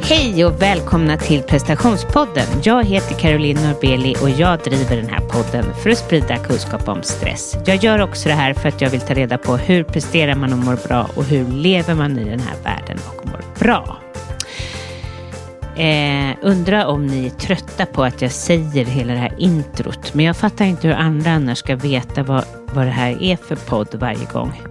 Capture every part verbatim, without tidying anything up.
Hej och välkomna till prestationspodden. Jag heter Caroline Norbeli och jag driver den här podden för att sprida kunskap om stress. Jag gör också det här för att jag vill ta reda på hur presterar man och mår bra och hur lever man i den här världen och mår bra. Eh, undrar om ni är trötta på att jag säger hela det här introt, men jag fattar inte hur andra annars ska veta vad, vad det här är för podd varje gång.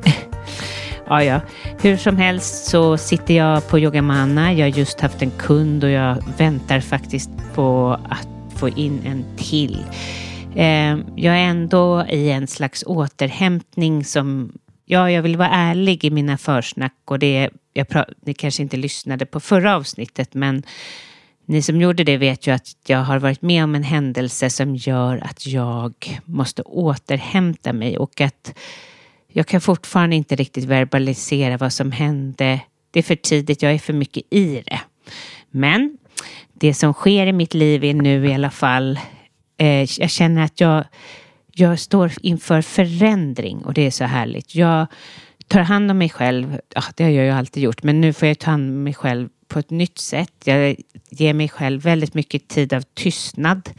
Ja, ja. Hur som helst så sitter jag på Yogamana. Jag har just haft en kund och jag väntar faktiskt på att få in en till. Eh, jag är ändå i en slags återhämtning som... Ja, jag vill vara ärlig i mina försnack och det... Jag pra- ni kanske inte lyssnade på förra avsnittet, men ni som gjorde det vet ju att jag har varit med om en händelse som gör att jag måste återhämta mig och att... Jag kan fortfarande inte riktigt verbalisera vad som hände. Det är för tidigt, jag är för mycket i det. Men det som sker i mitt liv är nu i alla fall... Eh, jag känner att jag, jag står inför förändring och det är så härligt. Jag tar hand om mig själv. Ja, det har jag ju alltid gjort. Men nu får jag ta hand om mig själv på ett nytt sätt. Jag ger mig själv väldigt mycket tid av tystnad.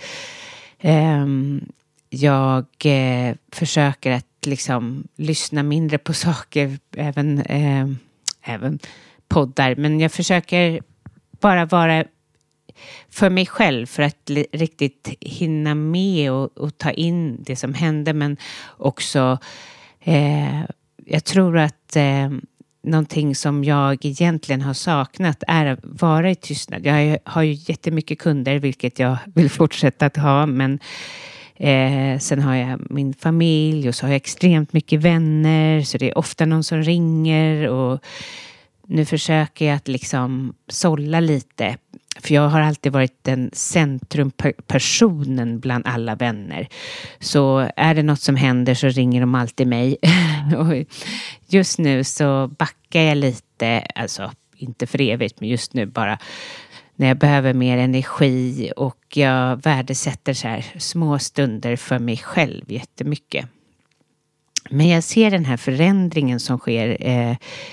Eh, jag eh, försöker att liksom lyssna mindre på saker, även, eh, även poddar. Men jag försöker bara vara för mig själv för att li- riktigt hinna med och, och ta in det som hände. Men också, eh, jag tror att eh, någonting som jag egentligen har saknat är att vara i tystnad. Jag har ju jättemycket kunder, vilket jag vill fortsätta att ha, men Eh, sen har jag min familj och så har jag extremt mycket vänner, så det är ofta någon som ringer och nu försöker jag att liksom sålla lite, för jag har alltid varit den centrumpersonen bland alla vänner, så är det något som händer så ringer de alltid mig. Och just nu så backar jag lite, alltså inte för evigt, men just nu bara när jag behöver mer energi och jag värdesätter så här små stunder för mig själv jättemycket. Men jag ser den här förändringen som sker. Eh,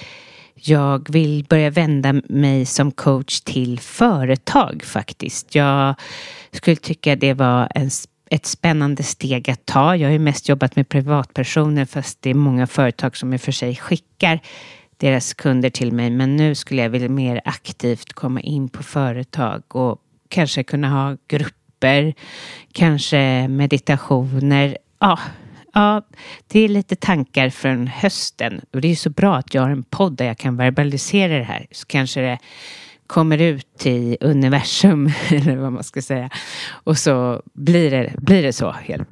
jag vill börja vända mig som coach till företag faktiskt. Jag skulle tycka det var en, ett spännande steg att ta. Jag har ju mest jobbat med privatpersoner, fast det är många företag som i och för sig skickar deras kunder till mig, men nu skulle jag vilja mer aktivt komma in på företag och kanske kunna ha grupper, kanske meditationer. Ja, ja, det är lite tankar från hösten och det är så bra att jag har en podd där jag kan verbalisera det här, så kanske det kommer ut i universum eller vad man ska säga, och så blir det, blir det så helt.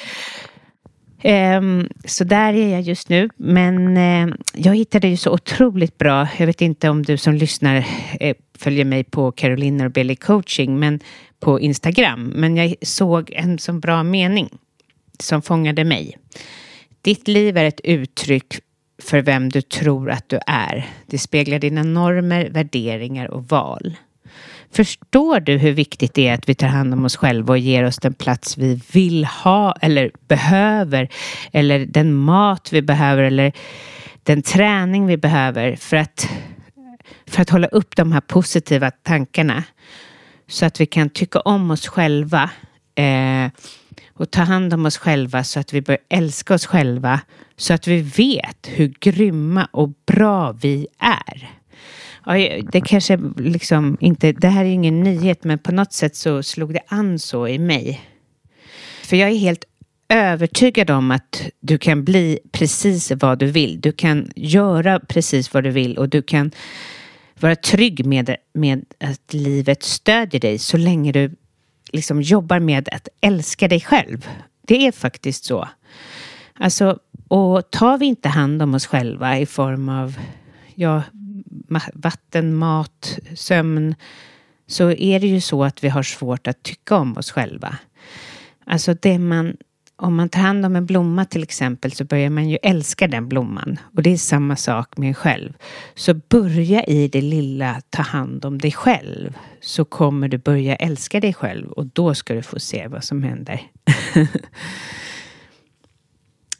Um, så där är jag just nu, men uh, jag hittade ju så otroligt bra, jag vet inte om du som lyssnar uh, följer mig på Caroline Norbeli coaching, men på Instagram, men jag såg en så bra mening som fångade mig. Ditt liv är ett uttryck för vem du tror att du är. Det speglar dina normer, värderingar och val. Förstår du hur viktigt det är att vi tar hand om oss själva och ger oss den plats vi vill ha eller behöver, eller den mat vi behöver eller den träning vi behöver för att, för att hålla upp de här positiva tankarna så att vi kan tycka om oss själva eh, och ta hand om oss själva så att vi börjar älska oss själva, så att vi vet hur grymma och bra vi är. Ja, det kanske liksom inte, det här är ingen nyhet, men på något sätt så slog det an så i mig. För jag är helt övertygad om att du kan bli precis vad du vill. Du kan göra precis vad du vill och du kan vara trygg med, med att livet stödjer dig så länge du liksom jobbar med att älska dig själv. Det är faktiskt så. Alltså, och tar vi inte hand om oss själva i form av ja, vatten, mat, sömn, så är det ju så att vi har svårt att tycka om oss själva. Alltså det man, om man tar hand om en blomma till exempel, så börjar man ju älska den blomman. Och det är samma sak med en själv. Så börja i det lilla, ta hand om dig själv, så kommer du börja älska dig själv och då ska du få se vad som händer.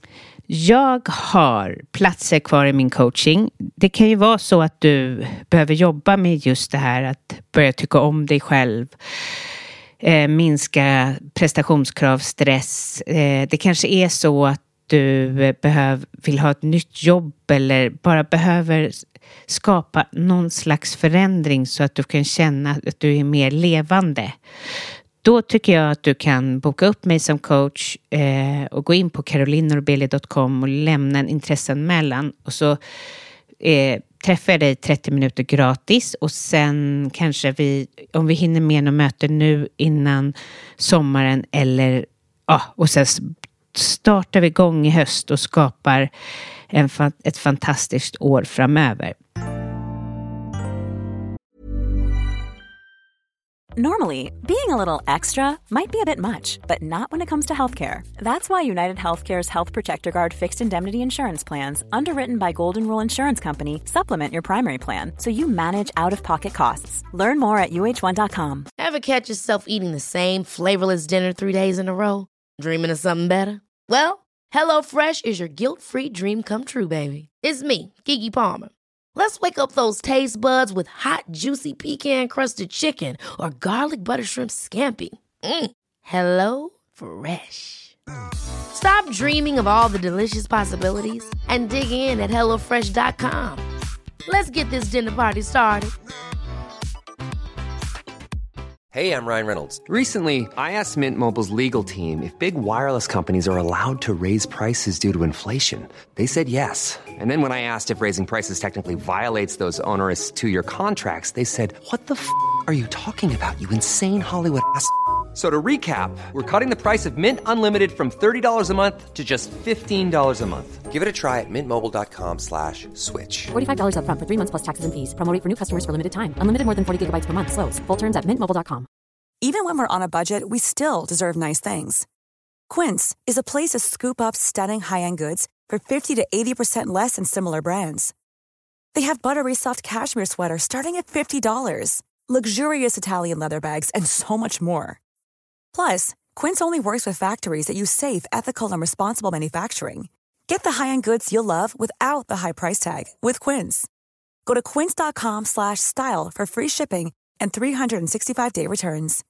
Jag har platser kvar i min coaching. Det kan ju vara så att du behöver jobba med just det här att börja tycka om dig själv. Eh, minska prestationskrav, stress. Eh, det kanske är så att du behöv, vill ha ett nytt jobb eller bara behöver skapa någon slags förändring så att du kan känna att du är mer levande. Då tycker jag att du kan boka upp mig som coach eh, och gå in på caroline norbeli dot com och lämna en intresseanmälan. Och så eh, träffar jag dig trettio minuter gratis och sen kanske vi, om vi hinner med något möte nu innan sommaren eller ja, och sen startar vi igång i höst och skapar en, ett fantastiskt år framöver. Normally, being a little extra might be a bit much, but not when it comes to healthcare. That's why United Healthcare's Health Protector Guard fixed indemnity insurance plans, underwritten by Golden Rule Insurance Company, supplement your primary plan so you manage out-of-pocket costs. Learn more at U H one dot com. Ever catch yourself eating the same flavorless dinner three days in a row? Dreaming of something better? Well, HelloFresh is your guilt-free dream come true, baby. It's me, Keke Palmer. Let's wake up those taste buds with hot, juicy pecan-crusted chicken or garlic butter shrimp scampi. Mm. Hello Fresh. Stop dreaming of all the delicious possibilities and dig in at hello fresh dot com. Let's get this dinner party started. Hey, I'm Ryan Reynolds. Recently, I asked Mint Mobile's legal team if big wireless companies are allowed to raise prices due to inflation. They said yes. And then when I asked if raising prices technically violates those onerous two-year contracts, they said, what the f*** are you talking about, you insane Hollywood ass f- So to recap, we're cutting the price of Mint Unlimited from thirty dollars a month to just fifteen dollars a month. Give it a try at mintmobile.com slash switch. forty-five dollars up front for three months plus taxes and fees. Promo rate for new customers for limited time. Unlimited more than forty gigabytes per month. Slows full terms at mint mobile dot com. Even when we're on a budget, we still deserve nice things. Quince is a place to scoop up stunning high-end goods for fifty to eighty percent less than similar brands. They have buttery soft cashmere sweaters starting at fifty dollars, luxurious Italian leather bags, and so much more. Plus, Quince only works with factories that use safe, ethical, and responsible manufacturing. Get the high-end goods you'll love without the high price tag with Quince. Go to quince dot com slash style for free shipping and three sixty-five day returns.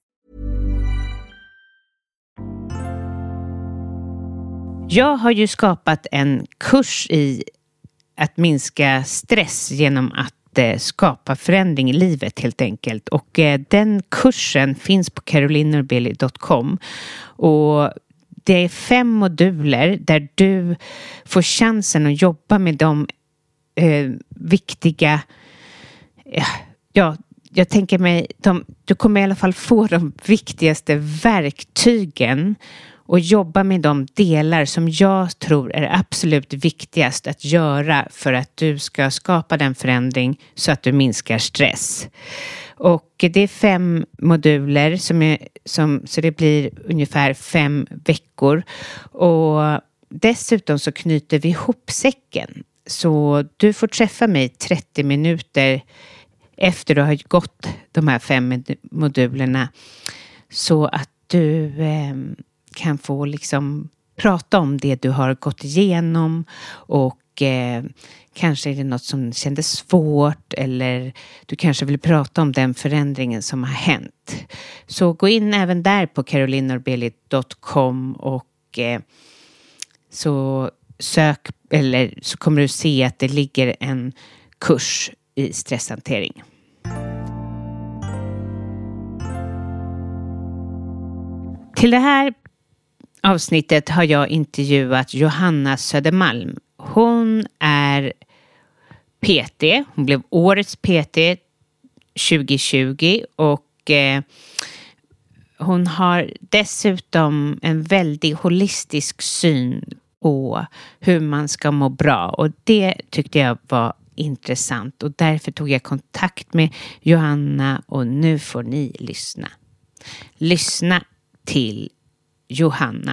Jag har ju skapat en kurs i att minska stress genom att skapa förändring i livet helt enkelt. Och eh, den kursen finns på caroline norbeli dot com och det är fem moduler där du får chansen att jobba med de eh, viktiga eh, ja, jag tänker mig de, du kommer i alla fall få de viktigaste verktygen och jobba med de delar som jag tror är absolut viktigast att göra för att du ska skapa den förändring så att du minskar stress. Och det är fem moduler som är, som, så det blir ungefär fem veckor. Och dessutom så knyter vi ihop säcken. Så du får träffa mig trettio minuter efter du har gått de här fem modulerna så att du eh, kan få liksom prata om det du har gått igenom och eh, kanske är det något som kändes svårt eller du kanske vill prata om den förändringen som har hänt. Så gå in även där på caroline norbeli dot com och eh, så sök eller så kommer du se att det ligger en kurs i stresshantering. Till det här avsnittet har jag intervjuat Johanna Södermalm. Hon är P T. Hon blev årets P T tjugo tjugo och eh, hon har dessutom en väldigt holistisk syn på hur man ska må bra. Och det tyckte jag var intressant och därför tog jag kontakt med Johanna och nu får ni lyssna. Lyssna till Johanna.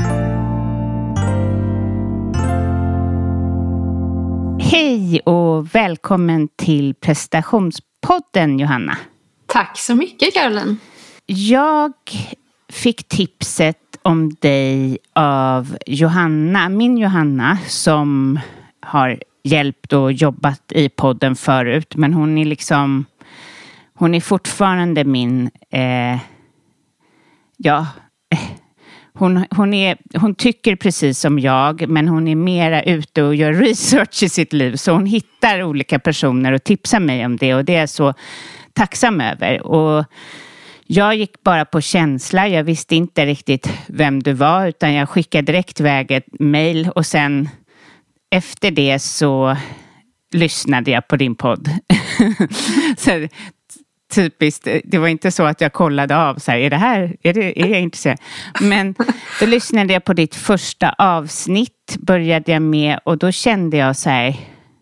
Hej och välkommen till prestationspodden, Johanna. Tack så mycket, Caroline. Jag fick tipset om dig av Johanna, min Johanna, som har hjälpt och jobbat i podden förut. Men hon är liksom, hon är fortfarande min, eh, ja, hon, hon, är, hon tycker precis som jag, men hon är mera ute och gör research i sitt liv. Så hon hittar olika personer och tipsar mig om det, och det är jag så tacksam över. Och jag gick bara på känsla. Jag visste inte riktigt vem du var, utan jag skickade direkt iväg ett mejl, och sen efter det så lyssnade jag på din podd. Så typiskt, det var inte så att jag kollade av så här, är det här, är, det, är jag intresserad? Men då lyssnade jag på ditt första avsnitt, började jag med, och då kände jag så här,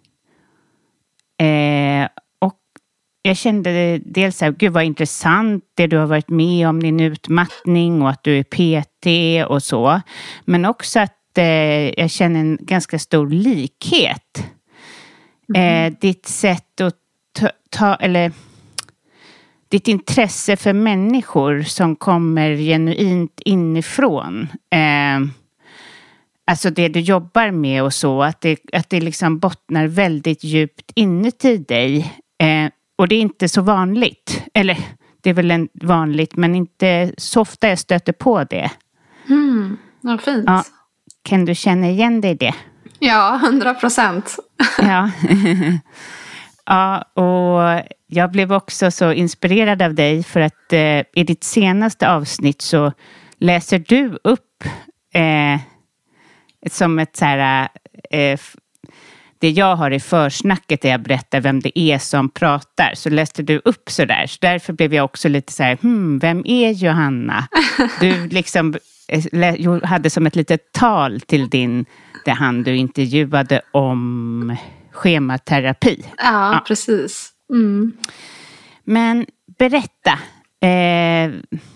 eh, och jag kände dels så här, gud vad intressant det du har varit med om, din utmattning och att du är P T och så, men också att eh, jag känner en ganska stor likhet. Mm. Eh, ditt sätt att ta, ta eller ditt intresse för människor som kommer genuint inifrån. Eh, alltså det du jobbar med och så. Att det, att det liksom bottnar väldigt djupt inuti dig. Eh, och det är inte så vanligt. Eller det är väl en vanligt, men inte så ofta jag stöter på det. Mm, vad fint. Ja, kan du känna igen dig i det? Ja, hundra procent. Ja. Ja, och jag blev också så inspirerad av dig för att eh, i ditt senaste avsnitt så läser du upp eh, som ett så här, eh, det jag har i försnacket där jag berättar vem det är som pratar, så läste du upp så där. Så därför blev jag också lite så här, hmm, vem är Johanna? Du liksom eh, hade som ett litet tal till din, det han du intervjuade om schematerapi. Ja, ja. Precis. Mm. Men berätta, eh,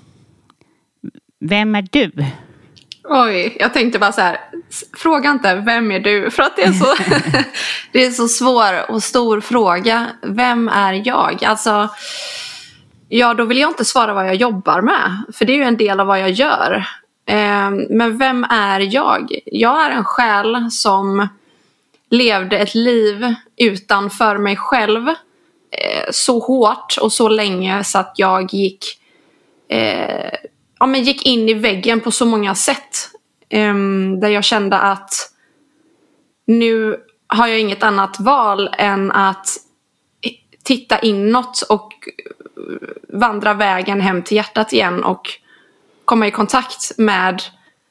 vem är du? Oj, jag tänkte bara så här, fråga inte vem är du? För att det är så, det är så svår och stor fråga. Vem är jag? Alltså, ja, då vill jag inte svara vad jag jobbar med. För det är ju en del av vad jag gör. Eh, men vem är jag? Jag är en själ som levde ett liv utanför mig själv eh, så hårt och så länge så att jag gick, eh, ja, men gick in i väggen på så många sätt. Eh, där jag kände att nu har jag inget annat val än att titta inåt och vandra vägen hem till hjärtat igen och komma i kontakt med,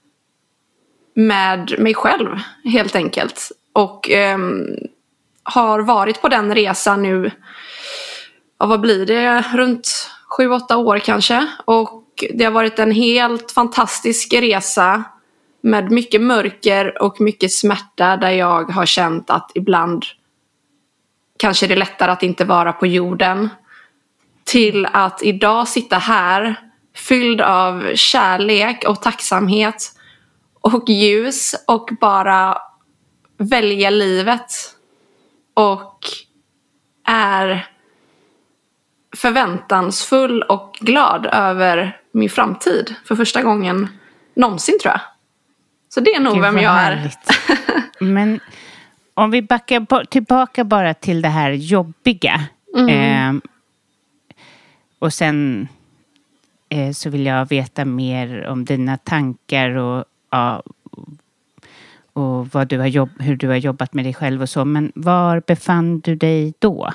med mig själv helt enkelt. Och eh, har varit på den resan nu, ja, vad blir det, runt sju, åtta år kanske. Och det har varit en helt fantastisk resa med mycket mörker och mycket smärta, där jag har känt att ibland kanske det är lättare att inte vara på jorden, till att idag sitta här fylld av kärlek och tacksamhet och ljus och bara välja livet och är förväntansfull och glad över min framtid för första gången någonsin, tror jag. Så det är nog Gud, vem jag är. Men om vi backar tillbaka bara till det här jobbiga. Mm. Eh, och sen eh, så vill jag veta mer om dina tankar och ja, och vad du har jobb, hur du har jobbat med dig själv och så. Men var befann du dig då?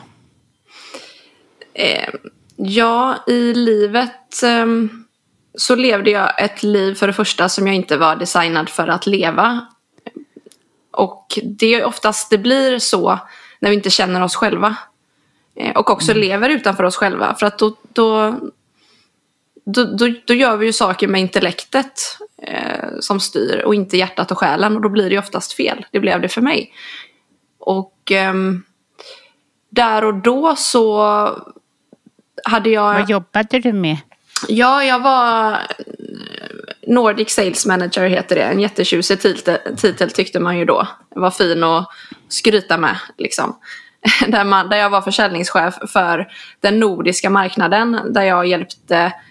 Eh, ja, i livet eh, så levde jag ett liv för det första som jag inte var designad för att leva. Och det är oftast det blir så när vi inte känner oss själva. Eh, och också mm. lever utanför oss själva. För att då, då, då, då, då gör vi ju saker med intellektet eh, som styr och inte hjärtat och själen. Och då blir det oftast fel. Det blev det för mig. Och eh, där och då så hade jag... Vad jobbade du med? Ja, jag var Nordic Sales Manager, heter det. En jättetjusig titel, titel tyckte man ju då. Det var fin att skryta med, liksom. Där, man, där jag var försäljningschef för den nordiska marknaden. Där jag hjälpte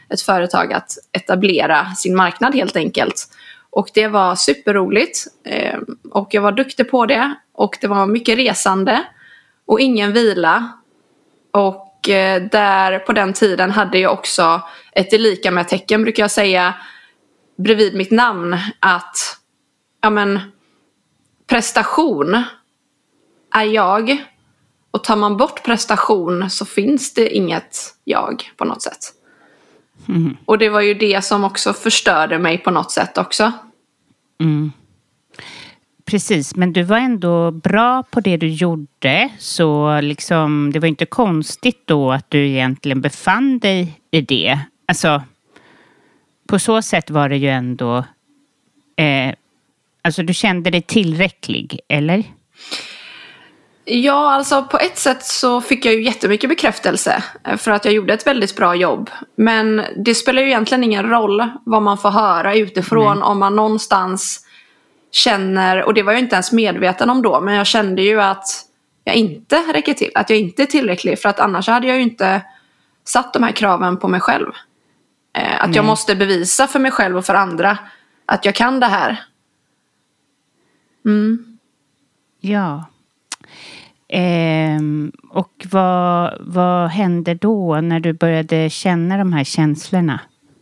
ett företag att etablera sin marknad helt enkelt. Och det var superroligt eh, och jag var duktig på det och det var mycket resande och ingen vila. Och eh, där på den tiden hade jag också ett lika med tecken, brukar jag säga, bredvid mitt namn att ja men prestation är jag, och tar man bort prestation så finns det inget jag på något sätt. Mm. Och det var ju det som också förstörde mig på något sätt också. Mm. Precis, men du var ändå bra på det du gjorde, så liksom, det var inte konstigt då att du egentligen befann dig i det. Alltså, på så sätt var det ju ändå, eh, alltså du kände dig tillräcklig, eller? Ja, alltså på ett sätt så fick jag ju jättemycket bekräftelse för att jag gjorde ett väldigt bra jobb. Men det spelar ju egentligen ingen roll vad man får höra utifrån. Nej. Om man någonstans känner, och det var jag inte ens medveten om då, men jag kände ju att jag inte räcker till, att jag inte är tillräcklig, för att annars hade jag ju inte satt de här kraven på mig själv. Eh, att Nej. Jag måste bevisa för mig själv och för andra att jag kan det här. Mm. Ja. Eh, och vad, vad hände då när du började känna de här känslorna?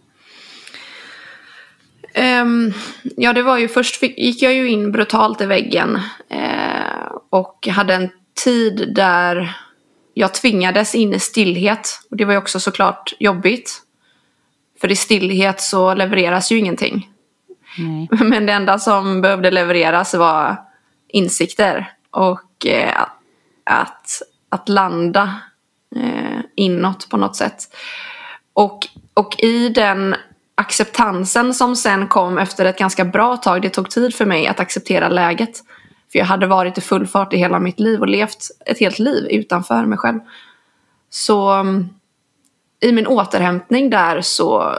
Um, ja, det var ju först fick, gick jag ju in brutalt i väggen eh, och hade en tid där jag tvingades in i stillhet, och det var ju också såklart jobbigt, för i stillhet så levereras ju ingenting. Nej. Men det enda som behövde levereras var insikter och eh, att, att landa eh, inåt på något sätt. Och, och i den acceptansen som sen kom efter ett ganska bra tag, det tog tid för mig att acceptera läget. För jag hade varit i full fart i hela mitt liv och levt ett helt liv utanför mig själv. Så i min återhämtning där så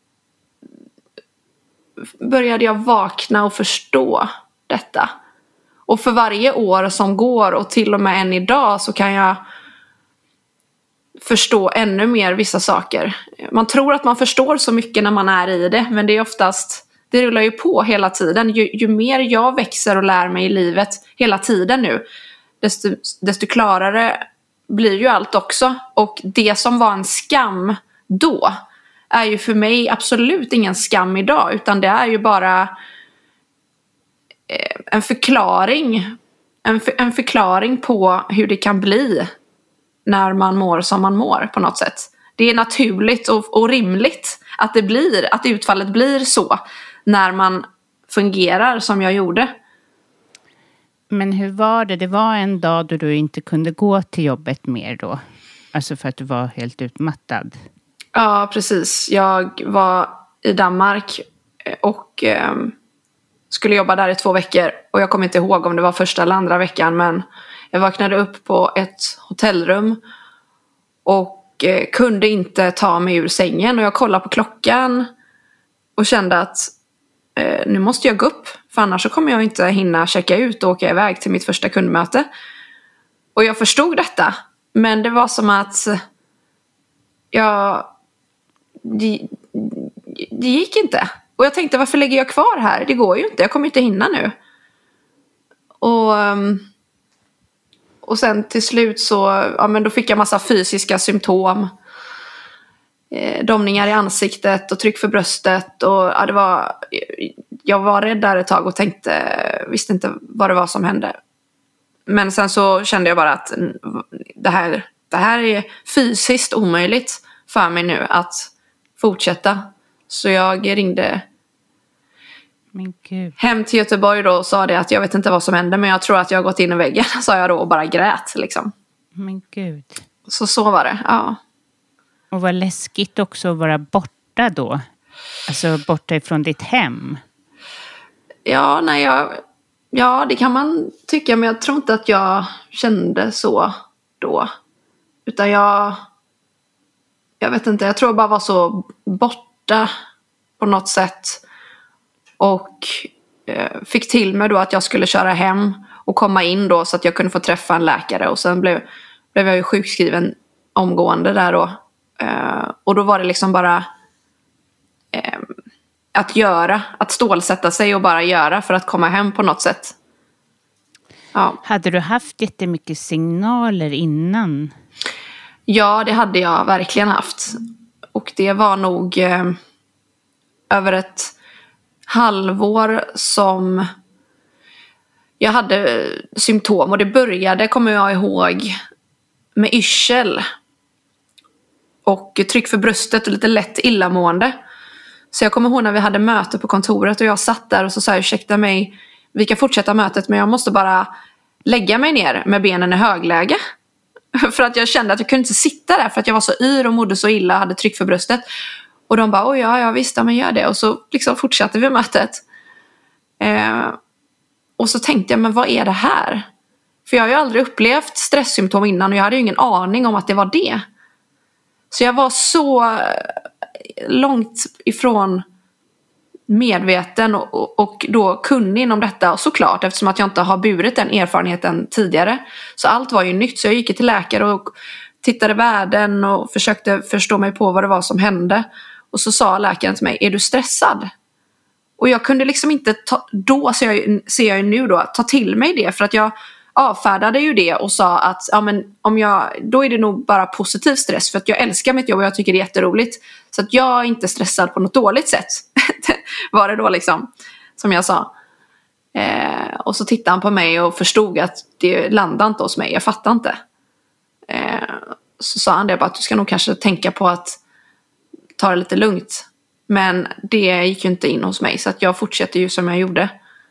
började jag vakna och förstå detta. Och för varje år som går, och till och med än idag, så kan jag förstå ännu mer vissa saker. Man tror att man förstår så mycket när man är i det, men det är oftast, det rullar ju på hela tiden. Ju, ju mer jag växer och lär mig i livet hela tiden nu, desto, desto klarare blir ju allt också. Och det som var en skam då är ju för mig absolut ingen skam idag, utan det är ju bara en förklaring en, för, en förklaring på hur det kan bli när man mår som man mår på något sätt. Det är naturligt och, och rimligt att det blir, att utfallet blir så när man fungerar som jag gjorde. Men hur var det? Det var en dag då du inte kunde gå till jobbet mer då? Alltså för att du var helt utmattad. Ja, precis. Jag var i Danmark och eh, skulle jobba där i två veckor. Och jag kommer inte ihåg om det var första eller andra veckan, men jag vaknade upp på ett hotellrum och eh, kunde inte ta mig ur sängen. Och jag kollade på klockan och kände att eh, nu måste jag gå upp. För annars så kommer jag inte hinna checka ut och åka iväg till mitt första kundmöte. Och jag förstod detta. Men det var som att jag, det, det gick inte. Och jag tänkte, varför lägger jag kvar här? Det går ju inte, jag kommer inte hinna nu. Och... Och sen till slut så, ja men då fick jag massa fysiska symptom. Eh, domningar i ansiktet och tryck för bröstet. Och ja, det var, jag var rädd där ett tag och tänkte, visste inte vad det var som hände. Men sen så kände jag bara att det här, det här är fysiskt omöjligt för mig nu att fortsätta. Så jag ringde Men Gud. hem till Göteborg då och sa det att jag vet inte vad som hände, men jag tror att jag har gått in i väggen, sa jag då och bara grät liksom. Men Gud. Så så var det, ja. Och vad läskigt också att vara borta då. Alltså borta ifrån ditt hem. Ja, nej, jag, ja, det kan man tycka, men jag tror inte att jag kände så då. Utan jag, jag vet inte, jag tror jag bara var så borta på något sätt. Och eh, fick till mig då att jag skulle köra hem och komma in då så att jag kunde få träffa en läkare. Och sen blev, blev jag ju sjukskriven omgående där då. Eh, och då var det liksom bara att göra, att stålsätta sig och bara göra för att komma hem på något sätt. Ja. Hade du haft jättemycket signaler innan? Ja, det hade jag verkligen haft. Och det var nog eh, över ett halvår som jag hade symptom. Och det började, kommer jag ihåg, med yrsel. Och tryck för bröstet och lite lätt illamående. Så jag kommer ihåg när vi hade möte på kontoret och jag satt där och så sa jag, ursäkta mig, vi kan fortsätta mötet men jag måste bara lägga mig ner med benen i högläge. För att jag kände att jag kunde inte sitta där för att jag var så yr och mådde så illa och hade tryck för bröstet. Och de bara, oj ja, ja visst, ja, men gör det. Och så liksom fortsatte vi mötet. Eh, och så tänkte jag, men vad är det här? För jag har ju aldrig upplevt stresssymptom innan och jag hade ju ingen aning om att det var det. Så jag var så långt ifrån medveten och, och då kunnig inom detta. Och såklart, eftersom att jag inte har burit den erfarenheten tidigare. Så allt var ju nytt. Så jag gick till läkare och tittade värden och försökte förstå mig på vad det var som hände. Och så sa läkaren till mig, är du stressad? Och jag kunde liksom inte, ta, då ser jag, ser jag ju nu då, ta till mig det. För att jag avfärdade ju det och sa att ja, men om jag, då är det nog bara positiv stress. För att jag älskar mitt jobb och jag tycker det är jätteroligt. Så att jag är inte stressad på något dåligt sätt. Var det då liksom, som jag sa. Eh, och så tittade han på mig och förstod att det landade inte hos mig. Jag fattar inte. Eh, så sa han det bara att du ska nog kanske tänka på att ta det lite lugnt. Men det gick ju inte in hos mig. Så att jag fortsatte ju som jag gjorde.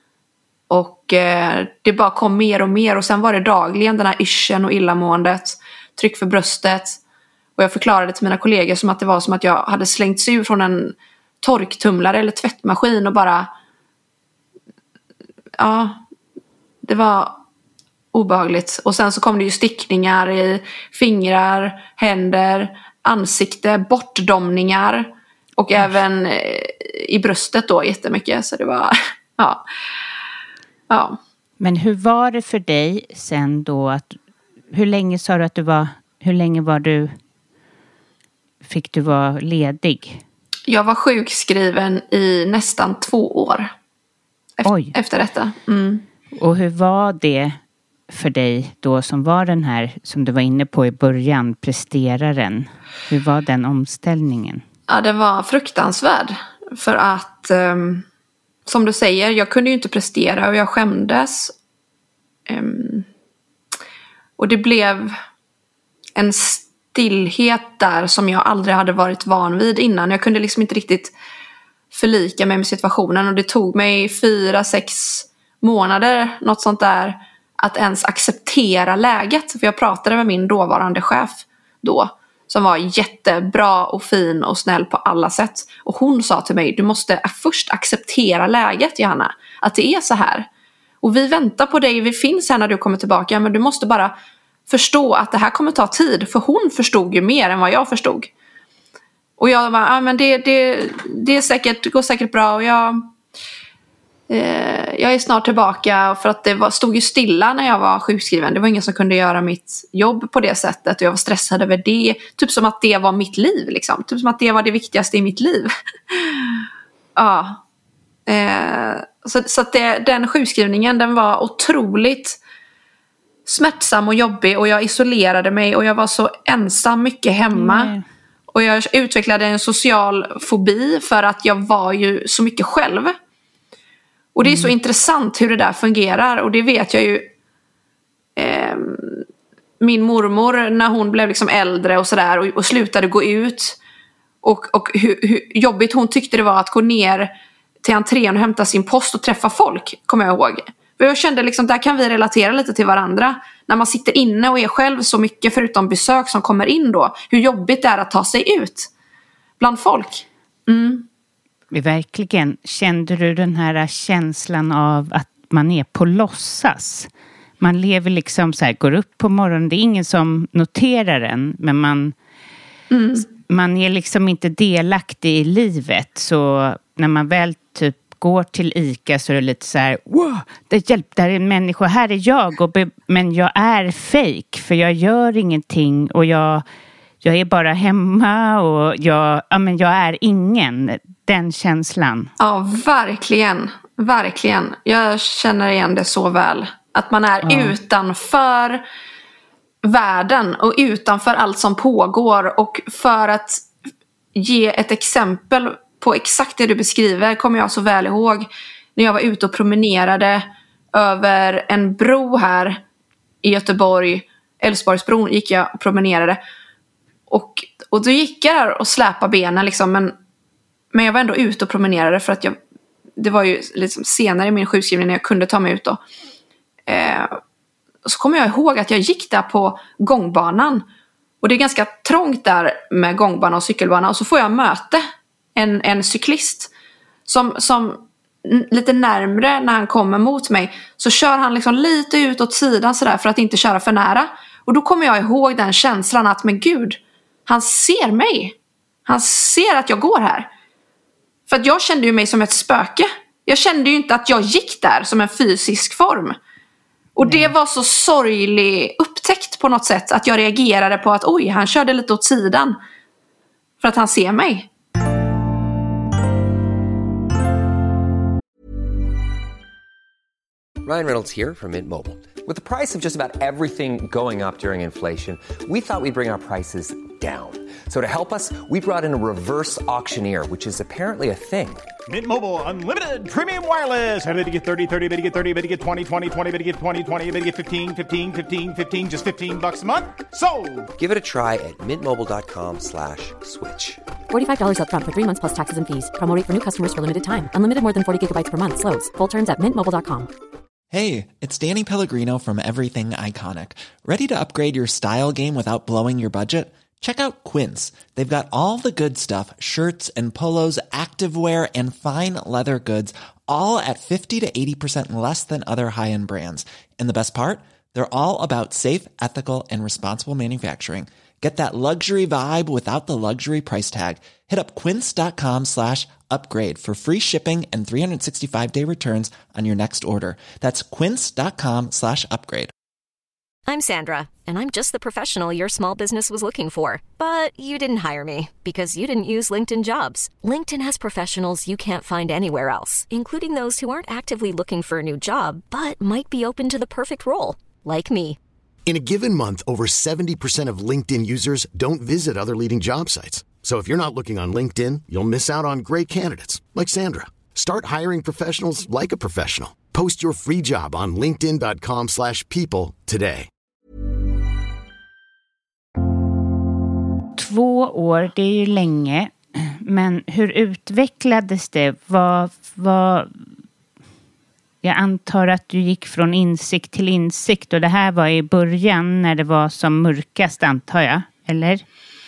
Och eh, det bara kom mer och mer. Och sen var det dagligen den här yrseln och illamåendet. Tryck för bröstet. Och jag förklarade till mina kollegor som att det var som att jag hade slängts ur från en torktumlare eller tvättmaskin. Och bara... Ja, det var obehagligt. Och sen så kom det ju stickningar i fingrar, händer, ansikte, bortdomningar. Och mm. även i bröstet då jättemycket. Så det var... ja. Ja. Men hur var det för dig sen då att, hur länge sa du att du var, hur länge var du, fick du vara ledig? Jag var sjukskriven i nästan två år efter, Oj. efter detta. Mm. Och hur var det för dig då som var den här, som du var inne på i början, presteraren? Hur var den omställningen? Ja, det var fruktansvärd för att... Um, som du säger, jag kunde ju inte prestera och jag skämdes. Um, och det blev en stillhet där som jag aldrig hade varit van vid innan. Jag kunde liksom inte riktigt förlika mig med situationen. Och det tog mig fyra, sex månader, något sånt där, att ens acceptera läget. För jag pratade med min dåvarande chef då. Som var jättebra och fin och snäll på alla sätt. Och hon sa till mig, du måste först acceptera läget, Johanna. Att det är så här. Och vi väntar på dig, vi finns här när du kommer tillbaka. Men du måste bara förstå att det här kommer ta tid. För hon förstod ju mer än vad jag förstod. Och jag bara, ja men det, det, det, är säkert, det går säkert bra. Och jag, eh, jag är snart tillbaka. För att det var, stod ju stilla när jag var sjukskriven. Det var ingen som kunde göra mitt jobb på det sättet. Och jag var stressad över det. Typ som att det var mitt liv liksom. Typ som att det var det viktigaste i mitt liv. Ja. Eh, så så att det, den sjukskrivningen, den var otroligt smärtsam och jobbig. Och jag isolerade mig. Och jag var så ensam mycket hemma. Mm. Och jag utvecklade en social fobi. För att jag var ju så mycket själv. Och det är så mm. intressant hur det där fungerar. Och det vet jag ju. Eh, min mormor när hon blev liksom äldre och sådär. Och, och slutade gå ut. Och, och hur, hur jobbigt hon tyckte det var att gå ner till entrén och hämta sin post och träffa folk. Kommer jag ihåg. För jag kände liksom, där kan vi relatera lite till varandra. När man sitter inne och är själv så mycket förutom besök som kommer in då. Hur jobbigt det är att ta sig ut bland folk. Mm. Verkligen. Kände du den här känslan av att man är på låtsas? Man lever liksom så här, går upp på morgonen. Det är ingen som noterar den. Men man, mm. man är liksom inte delaktig i livet. Så när man väl typ går till Ica så är det lite så här, wow, det hjälp, där är en människa, här är jag. Och be, men jag är fake för jag gör ingenting och jag, jag är bara hemma och jag, ja, men jag är ingen. Den känslan. Ja, verkligen. Verkligen. Jag känner igen det så väl. Att man är ja. utanför världen och utanför allt som pågår. Och för att ge ett exempel på exakt det du beskriver kommer jag så väl ihåg när jag var ute och promenerade över en bro här i Göteborg. Älvsborgsbron gick jag och promenerade. Och, och då gick jag där och släpade benen liksom. Men, men jag var ändå ute och promenerade för att jag... Det var ju liksom senare i min sjukskrivning när jag kunde ta mig ut då. Eh, så kommer jag ihåg att jag gick där på gångbanan. Och det är ganska trångt där med gångbana och cykelbana. Och så får jag möte en, en cyklist. Som, som lite närmre när han kommer mot mig. Så kör han liksom lite ut åt sidan sådär för att inte köra för nära. Och då kommer jag ihåg den känslan att men gud, han ser mig. Han ser att jag går här. För att jag kände ju mig som ett spöke. Jag kände ju inte att jag gick där som en fysisk form. Och Nej. det var så sorglig upptäckt på något sätt. Att jag reagerade på att oj, han körde lite åt sidan. För att han ser mig. Ryan Reynolds here from Mint Mobile. With the price of just about everything going up during inflation, we thought we'd bring our prices down. So to help us, we brought in a reverse auctioneer, which is apparently a thing. Mint Mobile Unlimited Premium Wireless. How to get thirty, thirty, how to get thirty, how to get twenty, twenty, twenty, how to get twenty, twenty, how to get fifteen, fifteen, fifteen, fifteen, just fifteen bucks a month? Sold! Give it a try at mintmobile.com slash switch. forty-five dollars up front for three months plus taxes and fees. Promo rate for new customers for limited time. Unlimited more than forty gigabytes per month. Slows full terms at mint mobile dot com. Hey, it's Danny Pellegrino from Everything Iconic. Ready to upgrade your style game without blowing your budget? Check out Quince. They've got all the good stuff, shirts and polos, activewear, and fine leather goods, all at fifty to eighty percent less than other high-end brands. And the best part? They're all about safe, ethical, and responsible manufacturing. Get that luxury vibe without the luxury price tag. Hit up quince.com slash upgrade for free shipping and three sixty-five day returns on your next order. That's quince.com slash upgrade. I'm Sandra, and I'm just the professional your small business was looking for. But you didn't hire me because you didn't use LinkedIn Jobs. LinkedIn has professionals you can't find anywhere else, including those who aren't actively looking for a new job, but might be open to the perfect role, like me. In a given month, over seventy percent of LinkedIn users don't visit other leading job sites. So if you're not looking on LinkedIn, you'll miss out on great candidates like Sandra. Start hiring professionals like a professional. Post your free job on linkedin.com slash people today. Två år, det är ju länge. Men hur utvecklades det? Vad, vad... Jag antar att du gick från insikt till insikt. Och det här var i början när det var som mörkast, antar jag. Eller?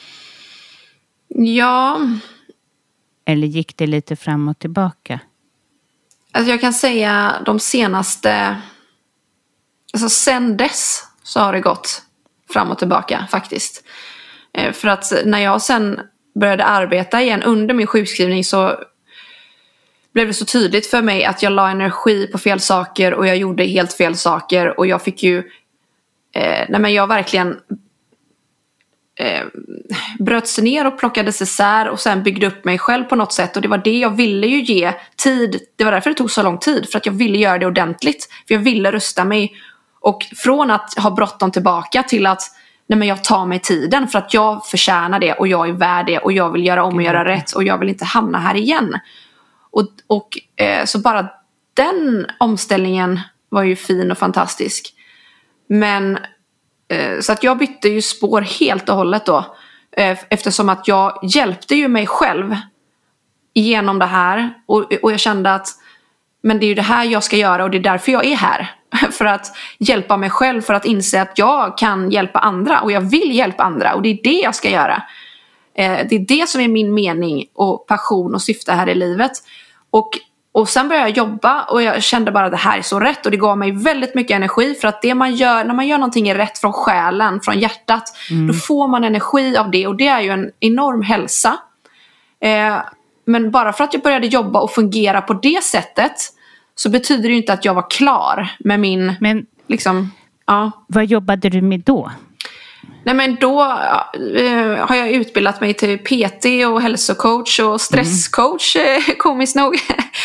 Ja. Eller gick det lite fram och tillbaka? Alltså jag kan säga de senaste... Alltså sen dess så har det gått fram och tillbaka faktiskt. För att när jag sen började arbeta igen under min sjukskrivning så blev det så tydligt för mig att jag la energi på fel saker och jag gjorde helt fel saker. Och jag fick ju... Eh, nej men jag verkligen... Eh, bröts ner och plockades isär och sen byggde upp mig själv på något sätt. Och det var det jag ville ju ge tid. Det var därför det tog så lång tid. För att jag ville göra det ordentligt. För jag ville rusta mig. Och från att ha bråttom tillbaka till att nej men jag tar mig tiden för att jag förtjänar det och jag är värd det och jag vill göra om och göra rätt och jag vill inte hamna här igen. Och, och eh, så bara den omställningen var ju fin och fantastisk. Men eh, så att jag bytte ju spår helt och hållet då. Eh, eftersom att jag hjälpte ju mig själv genom det här. Och, och jag kände att men det är ju det här jag ska göra och det är därför jag är här. För att hjälpa mig själv, för att inse att jag kan hjälpa andra. Och jag vill hjälpa andra och det är det jag ska göra. Eh, det är det som är min mening och passion och syfte här i livet. Och, och sen började jag jobba och jag kände bara att det här är så rätt. Och det gav mig väldigt mycket energi. För att det man gör, när man gör någonting är rätt från själen, från hjärtat. Mm. Då får man energi av det och det är ju en enorm hälsa. Eh, men bara för att jag började jobba och fungera på det sättet så betyder det ju inte att jag var klar med min... Men liksom, ja. Vad jobbade du med då? Nej, men då uh, har jag utbildat mig till P T och hälsocoach och stresscoach, mm. komiskt nog.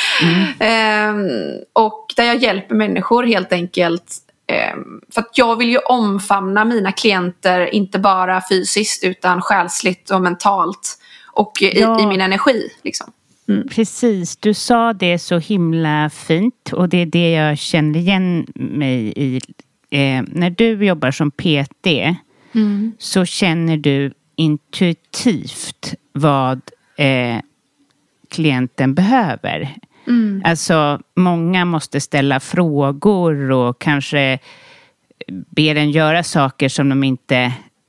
Mm. um, och där jag hjälper människor helt enkelt. Um, för att jag vill ju omfamna mina klienter, inte bara fysiskt utan själsligt och mentalt. Och ja. i, i min energi liksom. Mm. Precis, du sa det så himla fint. Och det är det jag känner igen mig i. Eh, när du jobbar som P T... Mm. så känner du intuitivt vad eh, klienten behöver. Mm. Alltså många måste ställa frågor och kanske be den göra saker som de inte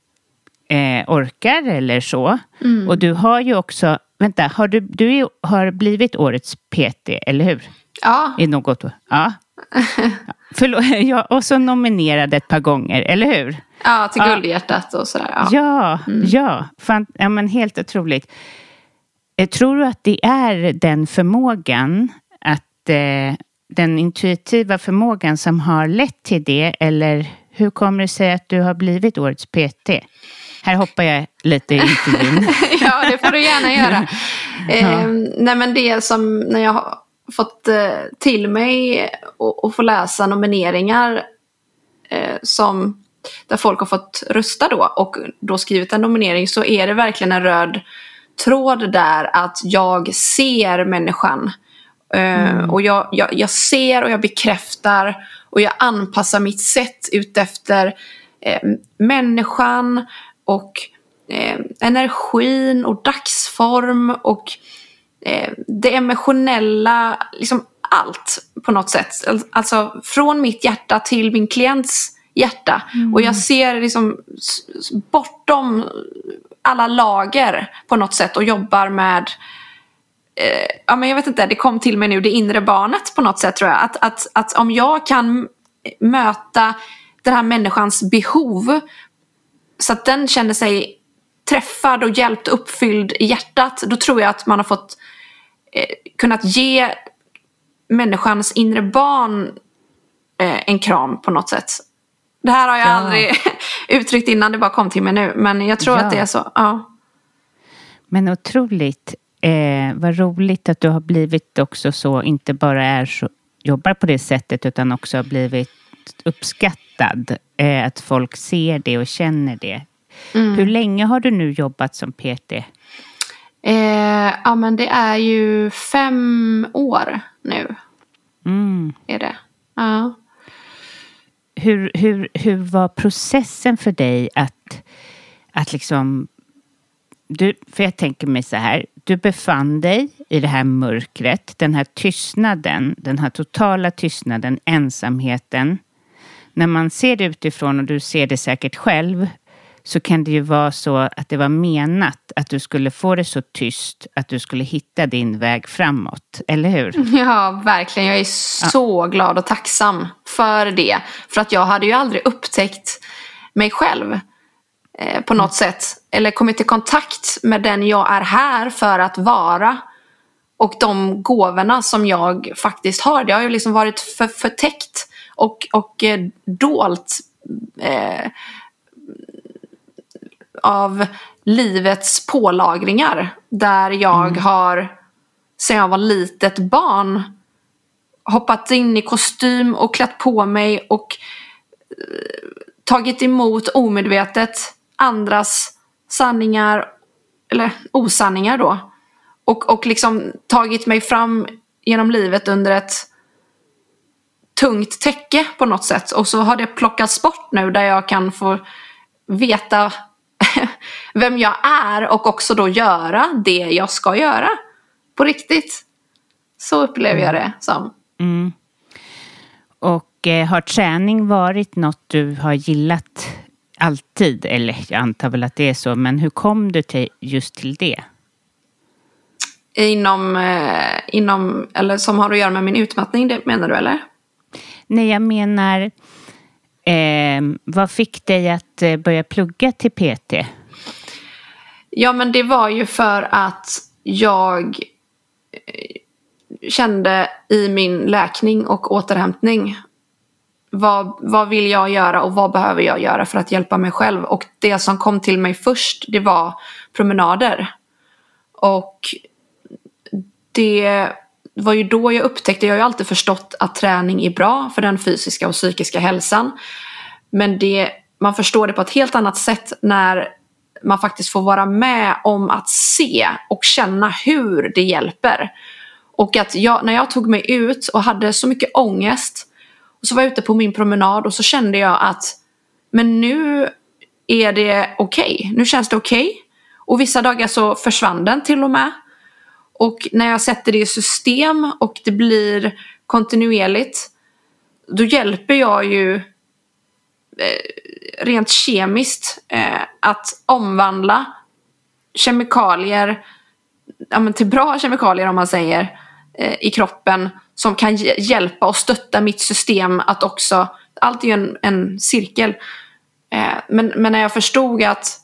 eh, orkar eller så. Mm. Och du har ju också, vänta, har du, du har blivit årets P T, eller hur? Ja. I något år? Ja. Förlåt, jag och så nominerade ett par gånger, eller hur? Ja, till Guldhjärtat och sådär. Ja, ja, mm. ja, fan, ja men helt otroligt. Jag tror du att det är den förmågan, att eh, den intuitiva förmågan som har lett till det, eller hur kommer det sig att du har blivit årets P T? Här hoppar jag lite i intervjun. Ja, det får du gärna göra. eh, nej, men det som när jag har fått eh, till mig och, och få läsa nomineringar eh, som där folk har fått rösta då och då skrivit en nominering, så är det verkligen en röd tråd där att jag ser människan. Mm. Uh, och jag, jag, jag ser och jag bekräftar och jag anpassar mitt sätt ut efter eh, människan och eh, energin och dagsform och eh, det emotionella, liksom allt på något sätt. Alltså från mitt hjärta till min klients hjärta. Mm. Och jag ser liksom bortom alla lager på något sätt och jobbar med eh, ja men jag vet inte, det kom till mig nu, det inre barnet på något sätt tror jag. Att, att, att om jag kan möta den här människans behov så att den känner sig träffad och hjälpt, uppfylld i hjärtat, då tror jag att man har fått eh, kunnat ge människans inre barn eh, en kram på något sätt. Det här har jag ja. aldrig uttryckt innan, det bara kom till mig nu. Men jag tror ja. att det är så, ja. Men otroligt, eh, vad roligt att du har blivit också så, inte bara är så, jobbar på det sättet utan också har blivit uppskattad. Eh, att folk ser det och känner det. Mm. Hur länge har du nu jobbat som P T? Eh, ja men det är ju fem år nu. Mm. Är det, ja. Hur, hur, hur var processen för dig att, att liksom, du, för jag tänker mig så här, du befann dig i det här mörkret, den här tystnaden, den här totala tystnaden, ensamheten. När man ser det utifrån och du ser det säkert själv, så kan det ju vara så att det var menat att du skulle få det så tyst att du skulle hitta din väg framåt, eller hur? Ja, verkligen. Jag är så ja. glad och tacksam för det. För att jag hade ju aldrig upptäckt mig själv eh, på något mm. sätt. Eller kommit i kontakt med den jag är här för att vara. Och de gåvorna som jag faktiskt har. Det har ju liksom varit för, förtäckt och, och eh, dolt eh, av livets pålagringar där jag mm. har sedan jag var litet barn hoppat in i kostym och klätt på mig och eh, tagit emot omedvetet andras sanningar eller osanningar då och, och liksom tagit mig fram genom livet under ett tungt täcke på något sätt, och så har det plockats bort nu där jag kan få veta vem jag är och också då göra det jag ska göra på riktigt. Så upplever jag det som. Mm. Och eh, har träning varit något du har gillat alltid? Eller jag antar väl att det är så, men hur kom du till just till det? Inom, eh, inom eller som har att göra med min utmattning, det menar du eller? Nej, jag menar Eh, vad fick dig att eh, börja plugga till P T? Ja, men det var ju för att jag eh, kände i min läkning och återhämtning vad, vad vill jag göra och vad behöver jag göra för att hjälpa mig själv. Och det som kom till mig först, det var promenader. Och det var ju då jag upptäckte, jag har ju alltid förstått att träning är bra för den fysiska och psykiska hälsan. Men det, man förstår det på ett helt annat sätt när man faktiskt får vara med om att se och känna hur det hjälper. Och att jag, när jag tog mig ut och hade så mycket ångest, och så var jag ute på min promenad och så kände jag att men nu är det okej. Okay. Nu känns det okej. Okay. Och vissa dagar så försvann den till och med. Och när jag sätter det i system och det blir kontinuerligt, då hjälper jag ju eh, rent kemiskt eh, att omvandla kemikalier, ja, men till bra kemikalier om man säger, eh, i kroppen som kan hjälpa och stötta mitt system att också, allt är ju en, en cirkel. Eh, men, men när jag förstod att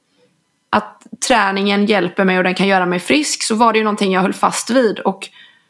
att träningen hjälper mig och den kan göra mig frisk, så var det ju någonting jag höll fast vid och,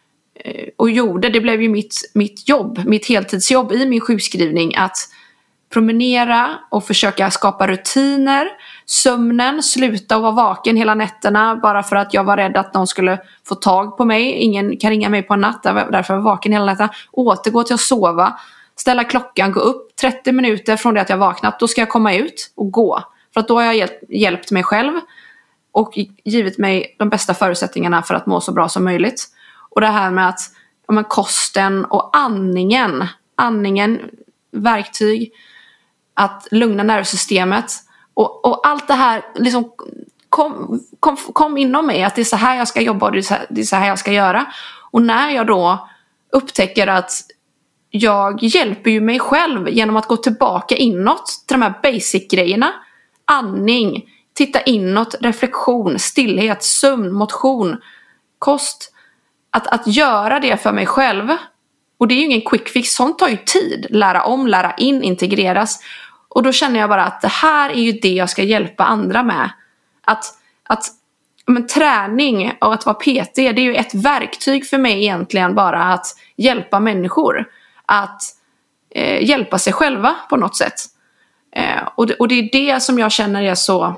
och gjorde. Det blev ju mitt, mitt jobb, mitt heltidsjobb i min sjukskrivning, att promenera och försöka skapa rutiner, sömnen, sluta och vara vaken hela nätterna bara för att jag var rädd att någon skulle få tag på mig. Ingen kan ringa mig på en natt, därför var jag vaken hela nätterna. Återgå till att sova, ställa klockan, gå upp trettio minuter från det att jag vaknat, då ska jag komma ut och gå. För att då har jag hjälpt, hjälpt mig själv och givit mig de bästa förutsättningarna för att må så bra som möjligt. Och det här med att ja, men kosten och andningen, andningen, verktyg, att lugna nervsystemet och, och allt det här liksom kom, kom, kom inom mig, att det är så här jag ska jobba och det är så här, det är så här jag ska göra. Och när jag då upptäcker att jag hjälper ju mig själv genom att gå tillbaka inåt till de här basic-grejerna, andning, titta inåt, reflektion, stillhet, sömn, motion, kost, att, att göra det för mig själv. Och det är ju ingen quick fix, sånt tar ju tid, lära om, lära in, integreras. Och då känner jag bara att det här är ju det jag ska hjälpa andra med. Att, att men, träning och att vara P T, det är ju ett verktyg för mig egentligen, bara att hjälpa människor att eh, hjälpa sig själva på något sätt. Eh, och, det, och det är det som jag känner är så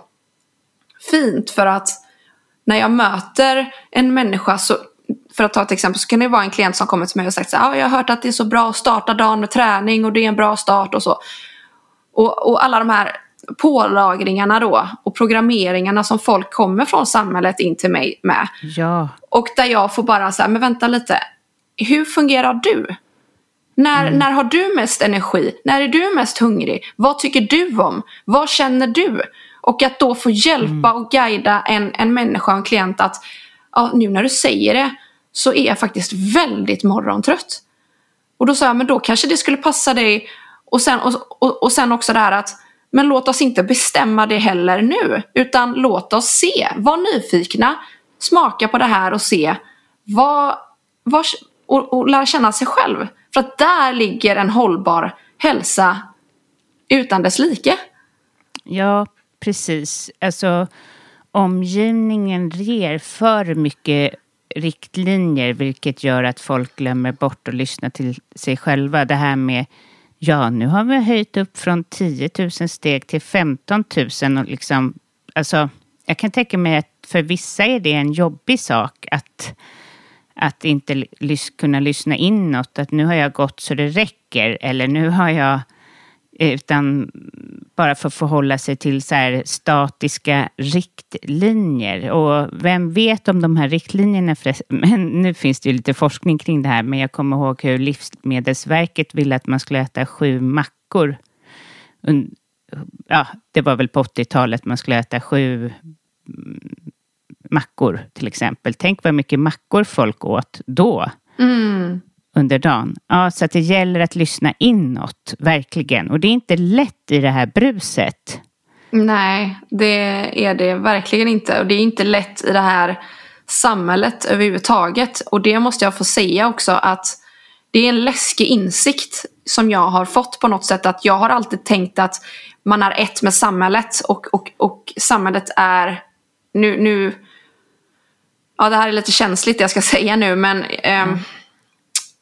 fint, för att när jag möter en människa, så, för att ta ett exempel, så kan det vara en klient som kommer till mig och sagt så här, ah, jag har hört att det är så bra att starta dagen med träning och det är en bra start och så. Och, och alla de här pålagringarna då och programmeringarna som folk kommer från samhället in till mig med. Ja. Och där jag får bara säga, men vänta lite, hur fungerar du? När, mm. när har du mest energi? När är du mest hungrig? Vad tycker du om? Vad känner du? Och att då få hjälpa mm. och guida en, en människa, en klient, att ja, nu när du säger det så är jag faktiskt väldigt morgontrött. Och då sa jag, men då kanske det skulle passa dig. Och sen, och, och, och sen också det här att, men låt oss inte bestämma det heller nu, utan låt oss se, var nyfikna, smaka på det här och se vad, vad, och, och lära känna sig själv. För att där ligger en hållbar hälsa utan dess like. Ja, precis. Alltså omgivningen ger för mycket riktlinjer, vilket gör att folk glömmer bort att lyssna till sig själva. Det här med, ja, nu har vi höjt upp från tio tusen steg till femton tusen och liksom, alltså, jag kan tänka mig att för vissa är det en jobbig sak att att inte lys- kunna lyssna inåt, att nu har jag gått så det räcker, eller nu har jag, utan bara för att förhålla sig till så här statiska riktlinjer. Och vem vet om de här riktlinjerna, men nu finns det ju lite forskning kring det här, men jag kommer ihåg hur Livsmedelsverket ville att man skulle äta sju mackor. Ja, det var väl på åttiotalet man skulle äta sju mackor till exempel. Tänk vad mycket mackor folk åt då. Mm. Under dagen. Ja, så att det gäller att lyssna inåt, verkligen. Och det är inte lätt i det här bruset. Nej, det är det verkligen inte. Och det är inte lätt i det här samhället överhuvudtaget. Och det måste jag få säga också, att det är en läskig insikt som jag har fått på något sätt. Att jag har alltid tänkt att man är ett med samhället. Och, och, och samhället är nu... nu ja, det här är lite känsligt det jag ska säga nu, men... Eh,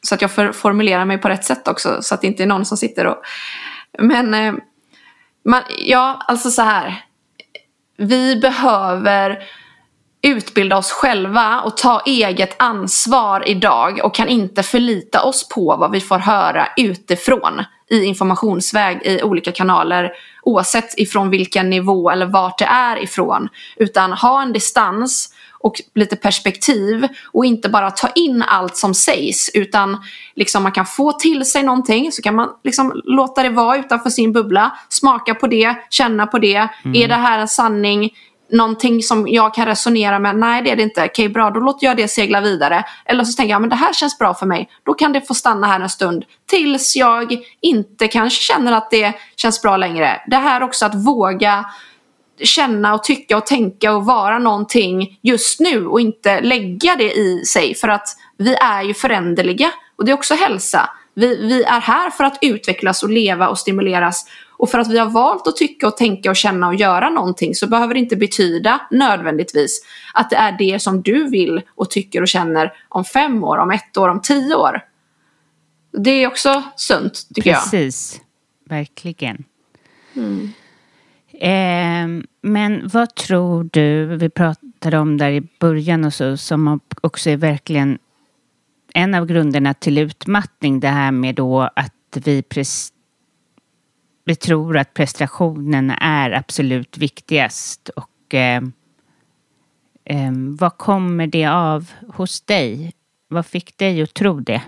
så att jag för, formulerar mig på rätt sätt också, så att det inte är någon som sitter och... Men eh, man, ja, alltså så här. Vi behöver utbilda oss själva och ta eget ansvar idag, och kan inte förlita oss på vad vi får höra utifrån i informationsväg i olika kanaler, oavsett ifrån vilken nivå eller vart det är ifrån, utan ha en distans och lite perspektiv och inte bara ta in allt som sägs, utan liksom man kan få till sig någonting, så kan man liksom låta det vara utanför sin bubbla, smaka på det, känna på det. Mm. Är det här en sanning? Någonting som jag kan resonera med? Nej, det är det inte. Okej, bra, då låter jag det segla vidare. Eller så tänker jag, men det här känns bra för mig. Då kan det få stanna här en stund tills jag inte kanske känner att det känns bra längre. Det här också, att våga känna och tycka och tänka och vara någonting just nu och inte lägga det i sig, för att vi är ju föränderliga, och det är också hälsa. Vi, vi är här för att utvecklas och leva och stimuleras, och för att vi har valt att tycka och tänka och känna och göra någonting, så behöver det inte betyda nödvändigtvis att det är det som du vill och tycker och känner om fem år, om ett år, om tio år. Det är också sunt, tycker jag. Precis, verkligen. Mm. Eh, men vad tror du, vi pratade om där i början och så, som också är verkligen en av grunderna till utmattning, det här med då att vi, pres- vi tror att prestationen är absolut viktigast, och eh, eh, vad kommer det av hos dig? Vad fick dig att tro det?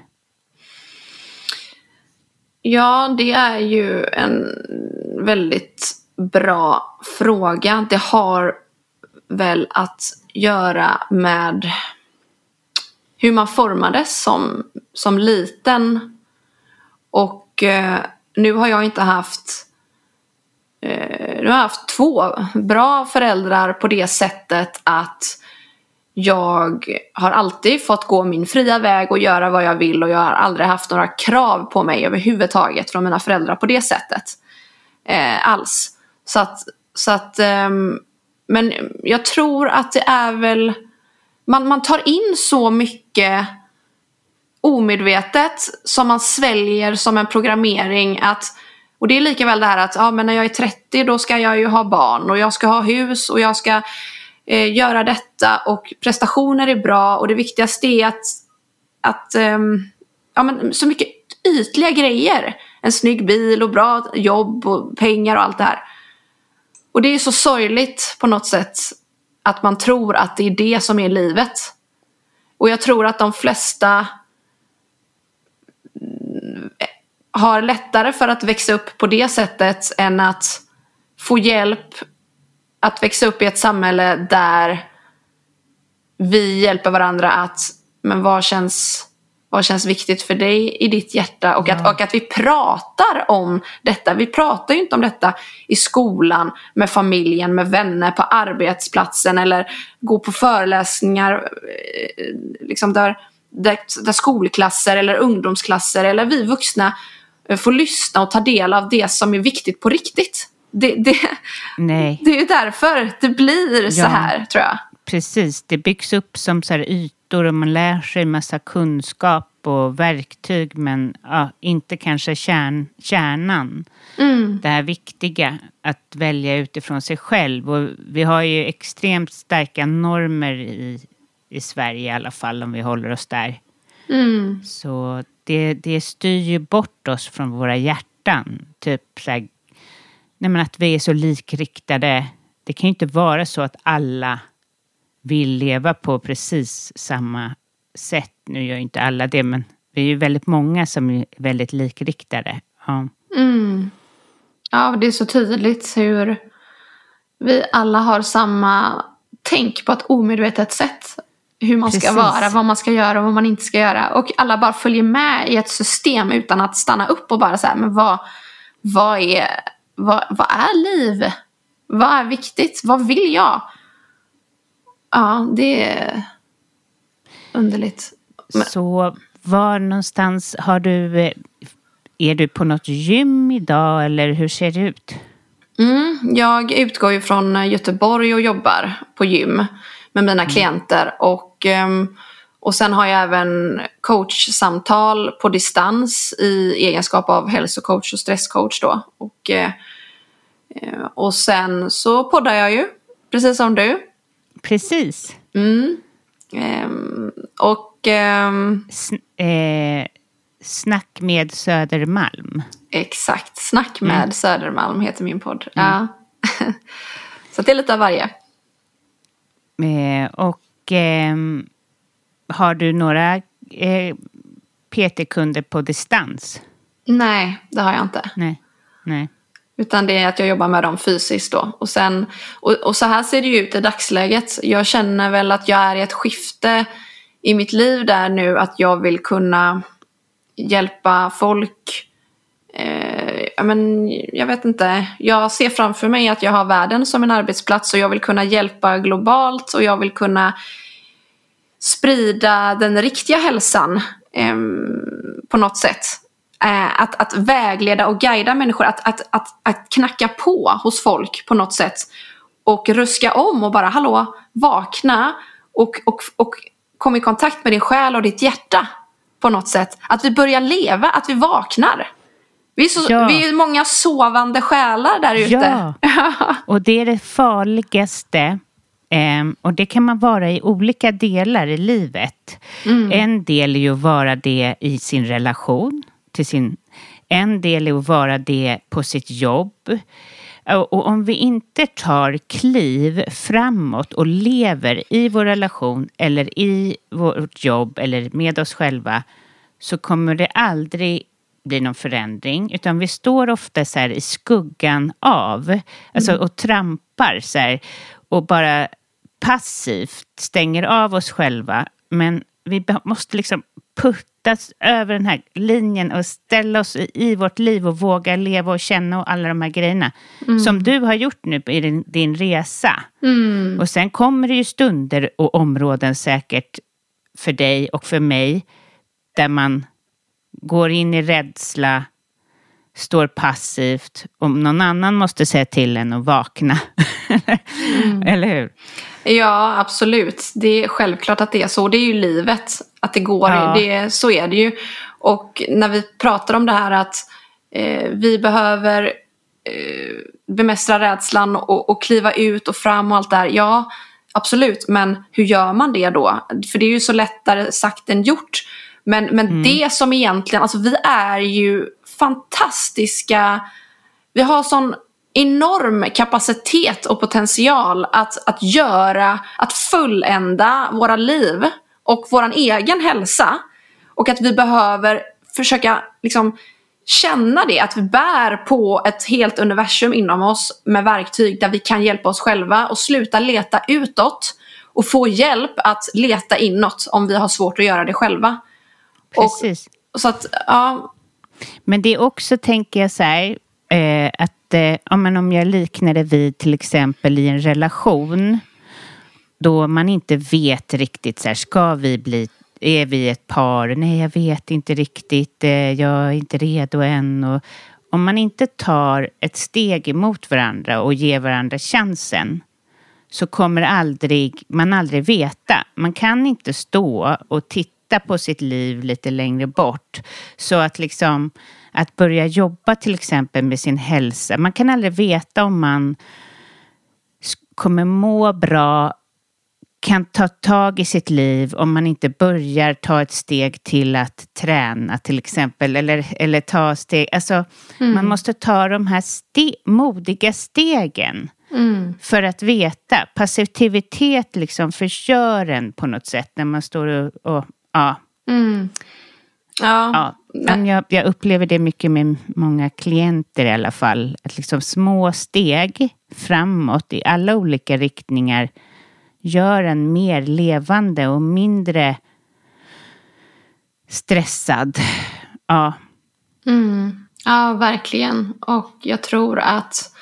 Ja, det är ju en väldigt bra fråga. Det har väl att göra med hur man formades som, som liten. Och eh, nu har jag inte haft eh, nu har jag haft två bra föräldrar på det sättet att jag har alltid fått gå min fria väg och göra vad jag vill, och jag har aldrig haft några krav på mig överhuvudtaget från mina föräldrar på det sättet eh, alls. Så att, så att eh, men jag tror att det är väl man, man tar in så mycket omedvetet som man sväljer som en programmering, att, och det är lika väl det här att ja, men när jag är trettio då ska jag ju ha barn och jag ska ha hus och jag ska eh, göra detta, och prestationer är bra, och det viktigaste är att, att eh, ja, men så mycket ytliga grejer, en snygg bil och bra jobb och pengar och allt det här. Och det är så sorgligt på något sätt att man tror att det är det som är livet. Och jag tror att de flesta har lättare för att växa upp på det sättet än att få hjälp att växa upp i ett samhälle där vi hjälper varandra att, men vad känns, vad känns viktigt för dig i ditt hjärta, och, ja. att, och att vi pratar om detta. Vi pratar ju inte om detta i skolan, med familjen, med vänner, på arbetsplatsen, eller gå på föreläsningar liksom där, där, där skolklasser eller ungdomsklasser eller vi vuxna får lyssna och ta del av det som är viktigt på riktigt. Det, det, Nej. det är ju därför det blir ja. så här, tror jag. Precis, det byggs upp som så här ytor och man lär sig massa kunskap och verktyg, men ja, inte kanske kärn, kärnan. Mm. Det här viktiga, att välja utifrån sig själv. Och vi har ju extremt starka normer i, i Sverige i alla fall, om vi håller oss där. Mm. Så det, det styr ju bort oss från våra hjärtan. Typ så här, nej men att vi är så likriktade. Det kan ju inte vara så att alla vill leva på precis samma sätt. Nu gör ju inte alla det, men vi är ju väldigt många som är väldigt likriktade. Ja, mm. ja det är så tydligt hur vi alla har samma tänk på ett omedvetet sätt. Hur man Precis. ska vara, vad man ska göra och vad man inte ska göra. Och alla bara följer med i ett system utan att stanna upp och bara säga, men vad, vad, är, vad, vad är liv? Vad är viktigt? Vad vill jag? Ja, det är underligt. Men... Så var någonstans har du, är du på något gym idag eller hur ser det ut? Mm, jag utgår ju från Göteborg och jobbar på gym med mina mm. klienter. Och, Och sen har jag även coachsamtal på distans i egenskap av hälsocoach och stresscoach då. Och, eh, och sen så poddar jag ju, precis som du. Precis. Mm. Ehm, och... Ehm, S- eh, snack med Södermalm. Exakt, Snack med mm. Södermalm heter min podd. Mm. Ja. Så det är lite av varje. Eh, och eh, har du några eh, P T-kunder på distans? Nej, det har jag inte. Nej, nej. Utan det är att jag jobbar med dem fysiskt då. Och, sen, och, och så här ser det ju ut i dagsläget. Jag känner väl att jag är i ett skifte i mitt liv där nu. Att jag vill kunna hjälpa folk. Eh, ja, men, jag vet inte. Jag ser framför mig att jag har världen som en arbetsplats. Och jag vill kunna hjälpa globalt. Och jag vill kunna sprida den riktiga hälsan eh, på något sätt. Att, att vägleda och guida människor, att, att, att, att knacka på hos folk på något sätt och ruska om och bara hallå, vakna och, och, och kom i kontakt med din själ och ditt hjärta på något sätt. Att vi börjar leva, att vi vaknar. Vi är, så, ja. vi är många sovande själar där ute. Ja, och det är det farligaste. Um, och det kan man vara i olika delar i livet. Mm. En del är ju att vara det i sin relation. Till sin, en del är att vara det på sitt jobb. Och, och om vi inte tar kliv framåt och lever i vår relation eller i vårt jobb eller med oss själva, så kommer det aldrig bli någon förändring. Utan vi står ofta så här i skuggan av, alltså, och trampar så här, och bara passivt stänger av oss själva. Men vi måste liksom puttas över den här linjen och ställa oss i vårt liv och våga leva och känna och alla de här grejerna. Mm. Som du har gjort nu i din, din resa. Mm. Och sen kommer det ju stunder och områden säkert för dig och för mig där man går in i rädsla, står passivt, om någon annan måste säga till en och vakna. Mm. Eller hur? Ja, absolut. Det är självklart att det är så. Det är ju livet. Att det går. Ja. Det, så är det ju. Och när vi pratar om det här att eh, vi behöver eh, bemästra rädslan och, och kliva ut och fram och allt det här. Ja, absolut. Men hur gör man det då? För det är ju så lättare sagt än gjort. Men, men mm. det som egentligen, alltså vi är ju fantastiska, vi har sån enorm kapacitet och potential att, att göra, att fullända våra liv och våran egen hälsa. Och att vi behöver försöka liksom känna det, att vi bär på ett helt universum inom oss med verktyg där vi kan hjälpa oss själva och sluta leta utåt och få hjälp att leta inåt om vi har svårt att göra det själva. Precis. Och, så att, ja. Men det är också, tänker jag så här, eh, att eh, ja, men om jag liknar det vid till exempel i en relation då man inte vet riktigt så här, ska vi bli, är vi ett par? Nej, jag vet inte riktigt, eh, jag är inte redo än. Och om man inte tar ett steg emot varandra och ger varandra chansen, så kommer aldrig, man aldrig veta. Man kan inte stå och titta på sitt liv lite längre bort. Så att liksom att börja jobba till exempel med sin hälsa. Man kan aldrig veta om man kommer må bra, kan ta tag i sitt liv om man inte börjar ta ett steg till att träna till exempel. Eller, eller ta steg. Alltså mm. man måste ta de här ste- modiga stegen. Mm. För att veta. Passivitet liksom förgör en på något sätt när man står och, och ja. Mm. Ja. ja. Men jag, jag upplever det mycket med många klienter i alla fall. Att liksom små steg framåt i alla olika riktningar gör en mer levande och mindre stressad. Ja. Mm. Ja, verkligen. Och jag tror att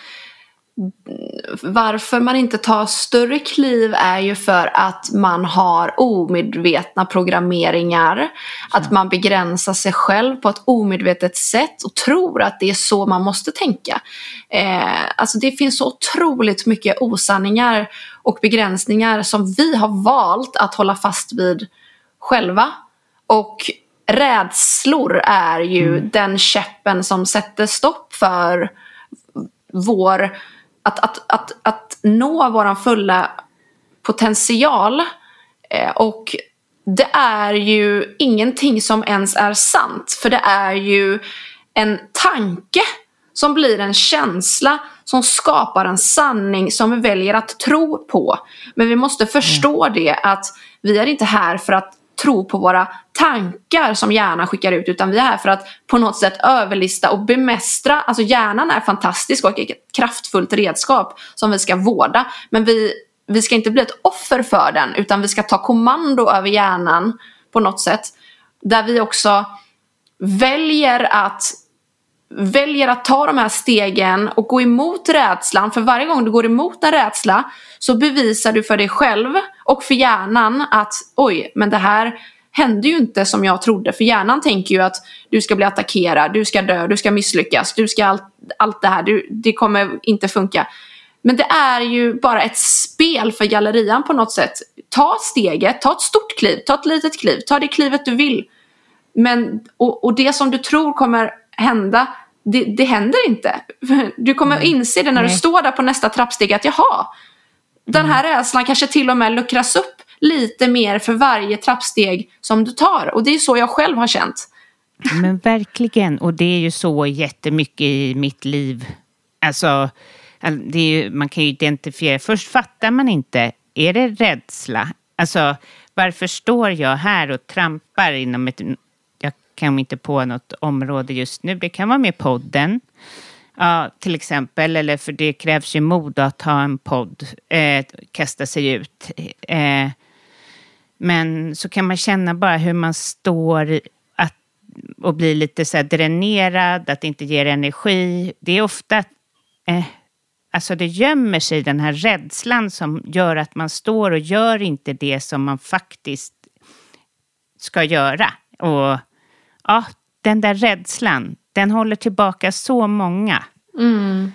varför man inte tar större kliv är ju för att man har omedvetna programmeringar. Ja. Att man begränsar sig själv på ett omedvetet sätt och tror att det är så man måste tänka. Eh, alltså det finns så otroligt mycket osanningar och begränsningar som vi har valt att hålla fast vid själva. Och rädslor är ju Mm. den käppen som sätter stopp för vår att, att, att, att nå våran fulla potential. Eh, och det är ju ingenting som ens är sant, för det är ju en tanke som blir en känsla som skapar en sanning som vi väljer att tro på. Men vi måste förstå mm. det, att vi är inte här för att tro på våra tankar som hjärnan skickar ut, utan vi är här för att på något sätt överlista och bemästra. Alltså hjärnan är fantastisk och ett kraftfullt redskap som vi ska vårda, men vi, vi ska inte bli ett offer för den, utan vi ska ta kommando över hjärnan på något sätt, där vi också väljer att väljer att ta de här stegen och gå emot rädslan. För varje gång du går emot en rädsla så bevisar du för dig själv och för hjärnan att oj, men det här hände ju inte som jag trodde. För hjärnan tänker ju att du ska bli attackerad, du ska dö, du ska misslyckas, du ska allt, allt det här, du, det kommer inte funka. Men det är ju bara ett spel för gallerian på något sätt. Ta steget, ta ett stort kliv, ta ett litet kliv, ta det klivet du vill. Men, och, och det som du tror kommer hända, det, det händer inte. Du kommer mm. inse det när Nej. du står där på nästa trappsteg, att jaha, den här mm. rädslan kanske till och med luckras upp lite mer för varje trappsteg som du tar. Och det är så jag själv har känt. Men verkligen, och det är ju så jättemycket i mitt liv. Alltså, det är ju, man kan ju identifiera. Först fattar man inte, är det rädsla? Alltså, varför står jag här och trampar inom ett... Jag kan inte på något område just nu. Det kan vara med podden. Ja, till exempel. Eller för det krävs ju mod att ha en podd. Eh, kasta sig ut. Eh, men så kan man känna bara hur man står att, och blir lite så här dränerad. Att det inte ger energi. Det är ofta... Eh, alltså det gömmer sig den här rädslan som gör att man står och gör inte det som man faktiskt ska göra. Och ja, den där rädslan, den håller tillbaka så många. Mm.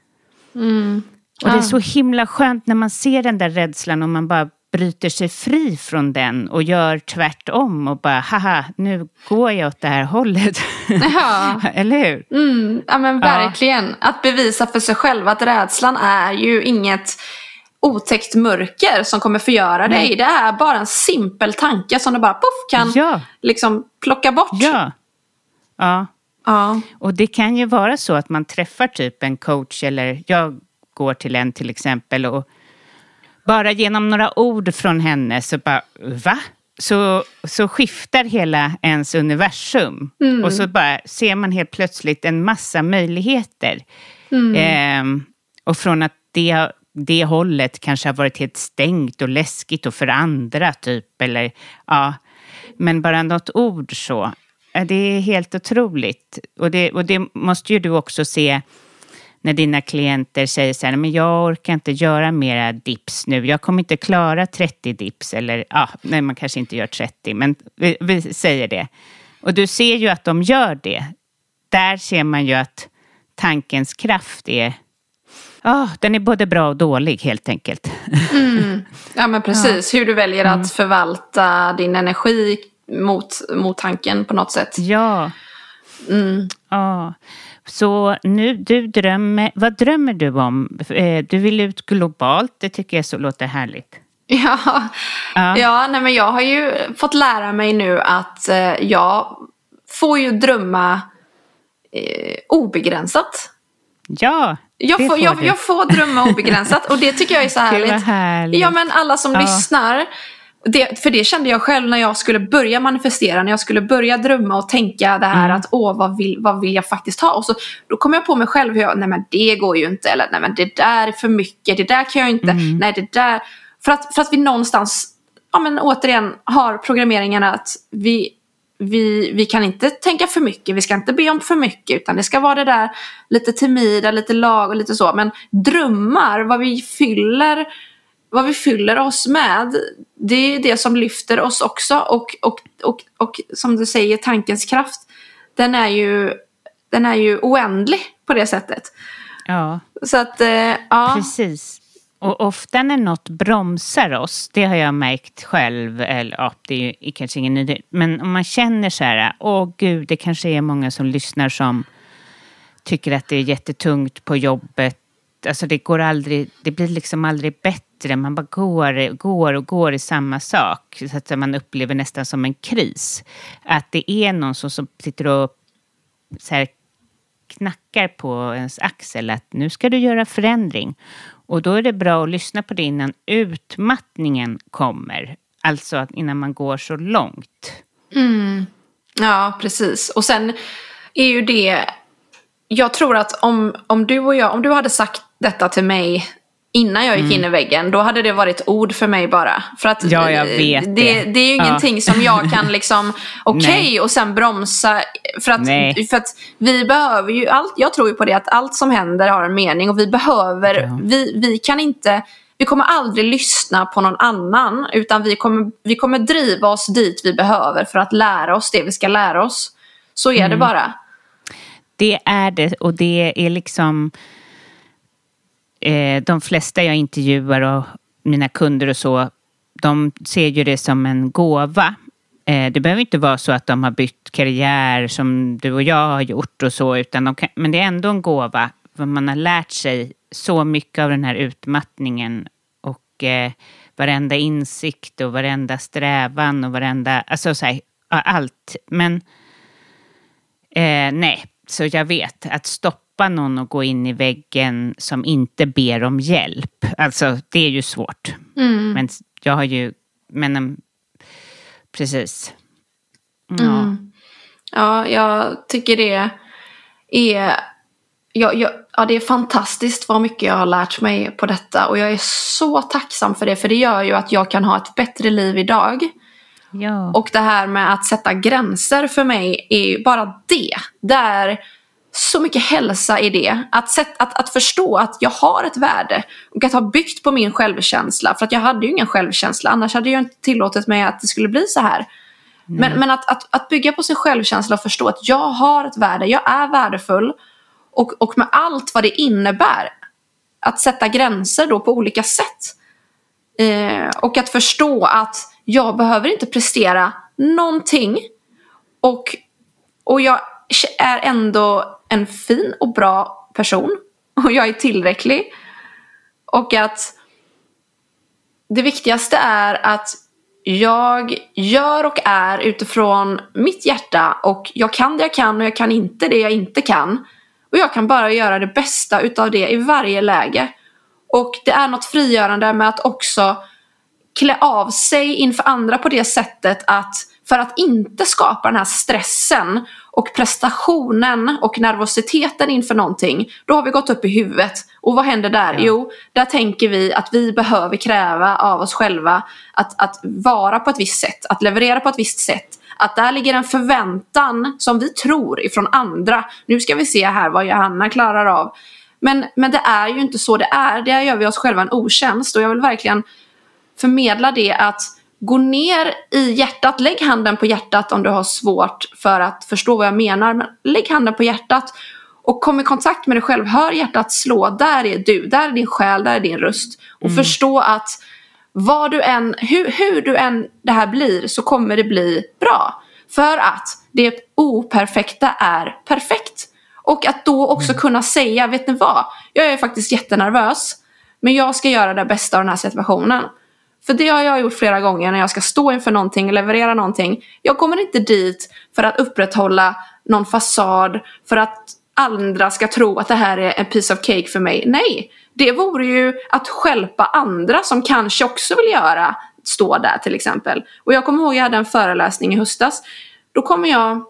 Mm. Och det är så himla skönt när man ser den där rädslan och man bara bryter sig fri från den och gör tvärtom och bara, haha, nu går jag åt det här hållet. Ja. Eller hur? Mm, ja men verkligen. Ja. Att bevisa för sig själv att rädslan är ju inget otäckt mörker som kommer förgöra dig. Nej. Det är bara en simpel tanke som du bara puff kan ja. liksom plocka bort. Ja. Ja. Ja. Och det kan ju vara så att man träffar typ en coach, eller jag går till en till exempel, och bara genom några ord från henne så bara, va? Så, så skiftar hela ens universum. Mm. Och så bara ser man helt plötsligt en massa möjligheter. Mm. Eh, och från att det, det hållet kanske har varit helt stängt och läskigt och för andra typ. Eller, ja, men bara något ord så. Det är helt otroligt. Och det, och det måste ju du också se när dina klienter säger så här, men jag orkar inte göra mera dips nu. Jag kommer inte klara trettio dips. Eller, ja, nej, man kanske inte gör trettio, men vi, vi säger det. Och du ser ju att de gör det. Där ser man ju att tankens kraft är, oh, den är både bra och dålig helt enkelt. Mm. Ja men precis, ja. Hur du väljer mm. att förvalta din energi mot, mot tanken på något sätt. Ja. Mm. Ja. Så nu, du drömmer, vad drömmer du om? Du vill ut globalt, det tycker jag så låter härligt. Ja, ja. ja nej men jag har ju fått lära mig nu att eh, jag får ju drömma eh, obegränsat. Ja, jag får, får jag, jag får drömma obegränsat och det tycker jag är så härligt. Det var härligt. Ja men alla som ja. lyssnar, det, för det kände jag själv när jag skulle börja manifestera, när jag skulle börja drömma och tänka det här mm. att åh vad vill, vad vill jag faktiskt ha, och så då kom jag på mig själv hur jag, nej men det går ju inte, eller nej men det där är för mycket, det där kan jag inte, mm. nej det där, för att, för att vi någonstans, ja men återigen har programmeringen att vi, vi, vi kan inte tänka för mycket, vi ska inte be om för mycket, utan det ska vara det där lite timida, lite lag och lite så, men drömmar, vad vi fyller Vad vi fyller oss med, det är det som lyfter oss också. Och, och, och, och som du säger, tankens kraft, den är ju, den är ju oändlig på det sättet. Ja, så att, eh, ja. precis. Och ofta när något bromsar oss, det har jag märkt själv, eller ja, det är ju kanske ingen nyhet, men om man känner så här, åh gud, det kanske är många som lyssnar som tycker att det är jättetungt på jobbet. Alltså det går aldrig, det blir liksom aldrig bättre. Man bara går, går och går i samma sak. Så att man upplever nästan som en kris. Att det är någon som, som sitter och så här knackar på ens axel att nu ska du göra förändring. Och då är det bra att lyssna på det innan utmattningen kommer. Alltså att innan man går så långt. Mm. Ja, precis. Och sen är ju det... Jag tror att om, om du och jag, om du hade sagt detta till mig innan jag gick mm. in i väggen, då hade det varit ord för mig bara. För att ja, jag vet det. Det, det är ju ingenting ja. som jag kan liksom, okej, okay, och sen bromsa. För att, för att vi behöver ju allt, jag tror ju på det, att allt som händer har en mening. Och vi behöver, ja. vi, vi kan inte, vi kommer aldrig lyssna på någon annan. Utan vi kommer, vi kommer driva oss dit vi behöver för att lära oss det vi ska lära oss. Så är mm. det bara. Det är det, och det är liksom eh, de flesta jag intervjuar och mina kunder och så, de ser ju det som en gåva. Eh, det behöver inte vara så att de har bytt karriär som du och jag har gjort och så, utan de kan, men det är ändå en gåva för man har lärt sig så mycket av den här utmattningen och eh, varenda insikt och varenda strävan och varenda, alltså så här, allt. Men eh, nej. Så jag vet att stoppa någon och gå in i väggen som inte ber om hjälp. Alltså det är ju svårt. Mm. Men jag har ju, men um, precis. Ja. Mm. Ja, jag tycker det är, jag, jag, ja, det är fantastiskt vad mycket jag har lärt mig på detta. Och jag är så tacksam för det, för det gör ju att jag kan ha ett bättre liv idag. Ja. Och det här med att sätta gränser för mig är ju bara det. Det är så mycket hälsa i det. Att, sätt, att, att förstå att jag har ett värde. Och att ha byggt på min självkänsla. För att jag hade ju ingen självkänsla. Annars hade jag inte tillåtit mig att det skulle bli så här. Mm. Men, men att, att, att bygga på sin självkänsla och förstå att jag har ett värde. Jag är värdefull. Och, och med allt vad det innebär. Att sätta gränser då på olika sätt. Eh, och att förstå att jag behöver inte prestera någonting. Och, och jag är ändå en fin och bra person. Och jag är tillräcklig. Och att det viktigaste är att jag gör och är utifrån mitt hjärta. Och jag kan det jag kan och jag kan inte det jag inte kan. Och jag kan bara göra det bästa utav det i varje läge. Och det är något frigörande med att också klä av sig inför andra på det sättet att för att inte skapa den här stressen och prestationen och nervositeten inför någonting, då har vi gått upp i huvudet. Och vad händer där? Ja. Jo, där tänker vi att vi behöver kräva av oss själva att, att vara på ett visst sätt, att leverera på ett visst sätt. Att där ligger en förväntan som vi tror ifrån andra. Nu ska vi se här vad Johanna klarar av. Men, men det är ju inte så det är. Där gör vi oss själva en otjänst. Och jag vill verkligen förmedla det att gå ner i hjärtat. Lägg handen på hjärtat om du har svårt för att förstå vad jag menar. Men lägg handen på hjärtat och kom i kontakt med dig själv. Hör hjärtat slå. Där är du. Där är din själ. Där är din röst. Och mm. förstå att vad du än, hur, hur du än det här blir så kommer det bli bra. För att det operfekta är perfekt. Och att då också mm. kunna säga, vet ni vad? Jag är faktiskt jättenervös. Men jag ska göra det bästa av den här situationen. För det har jag gjort flera gånger när jag ska stå inför någonting och leverera någonting. Jag kommer inte dit för att upprätthålla någon fasad. För att andra ska tro att det här är en piece of cake för mig. Nej, det vore ju att stjälpa andra som kanske också vill göra, stå där till exempel. Och jag kommer ihåg att jag hade en föreläsning i höstas. Då kommer jag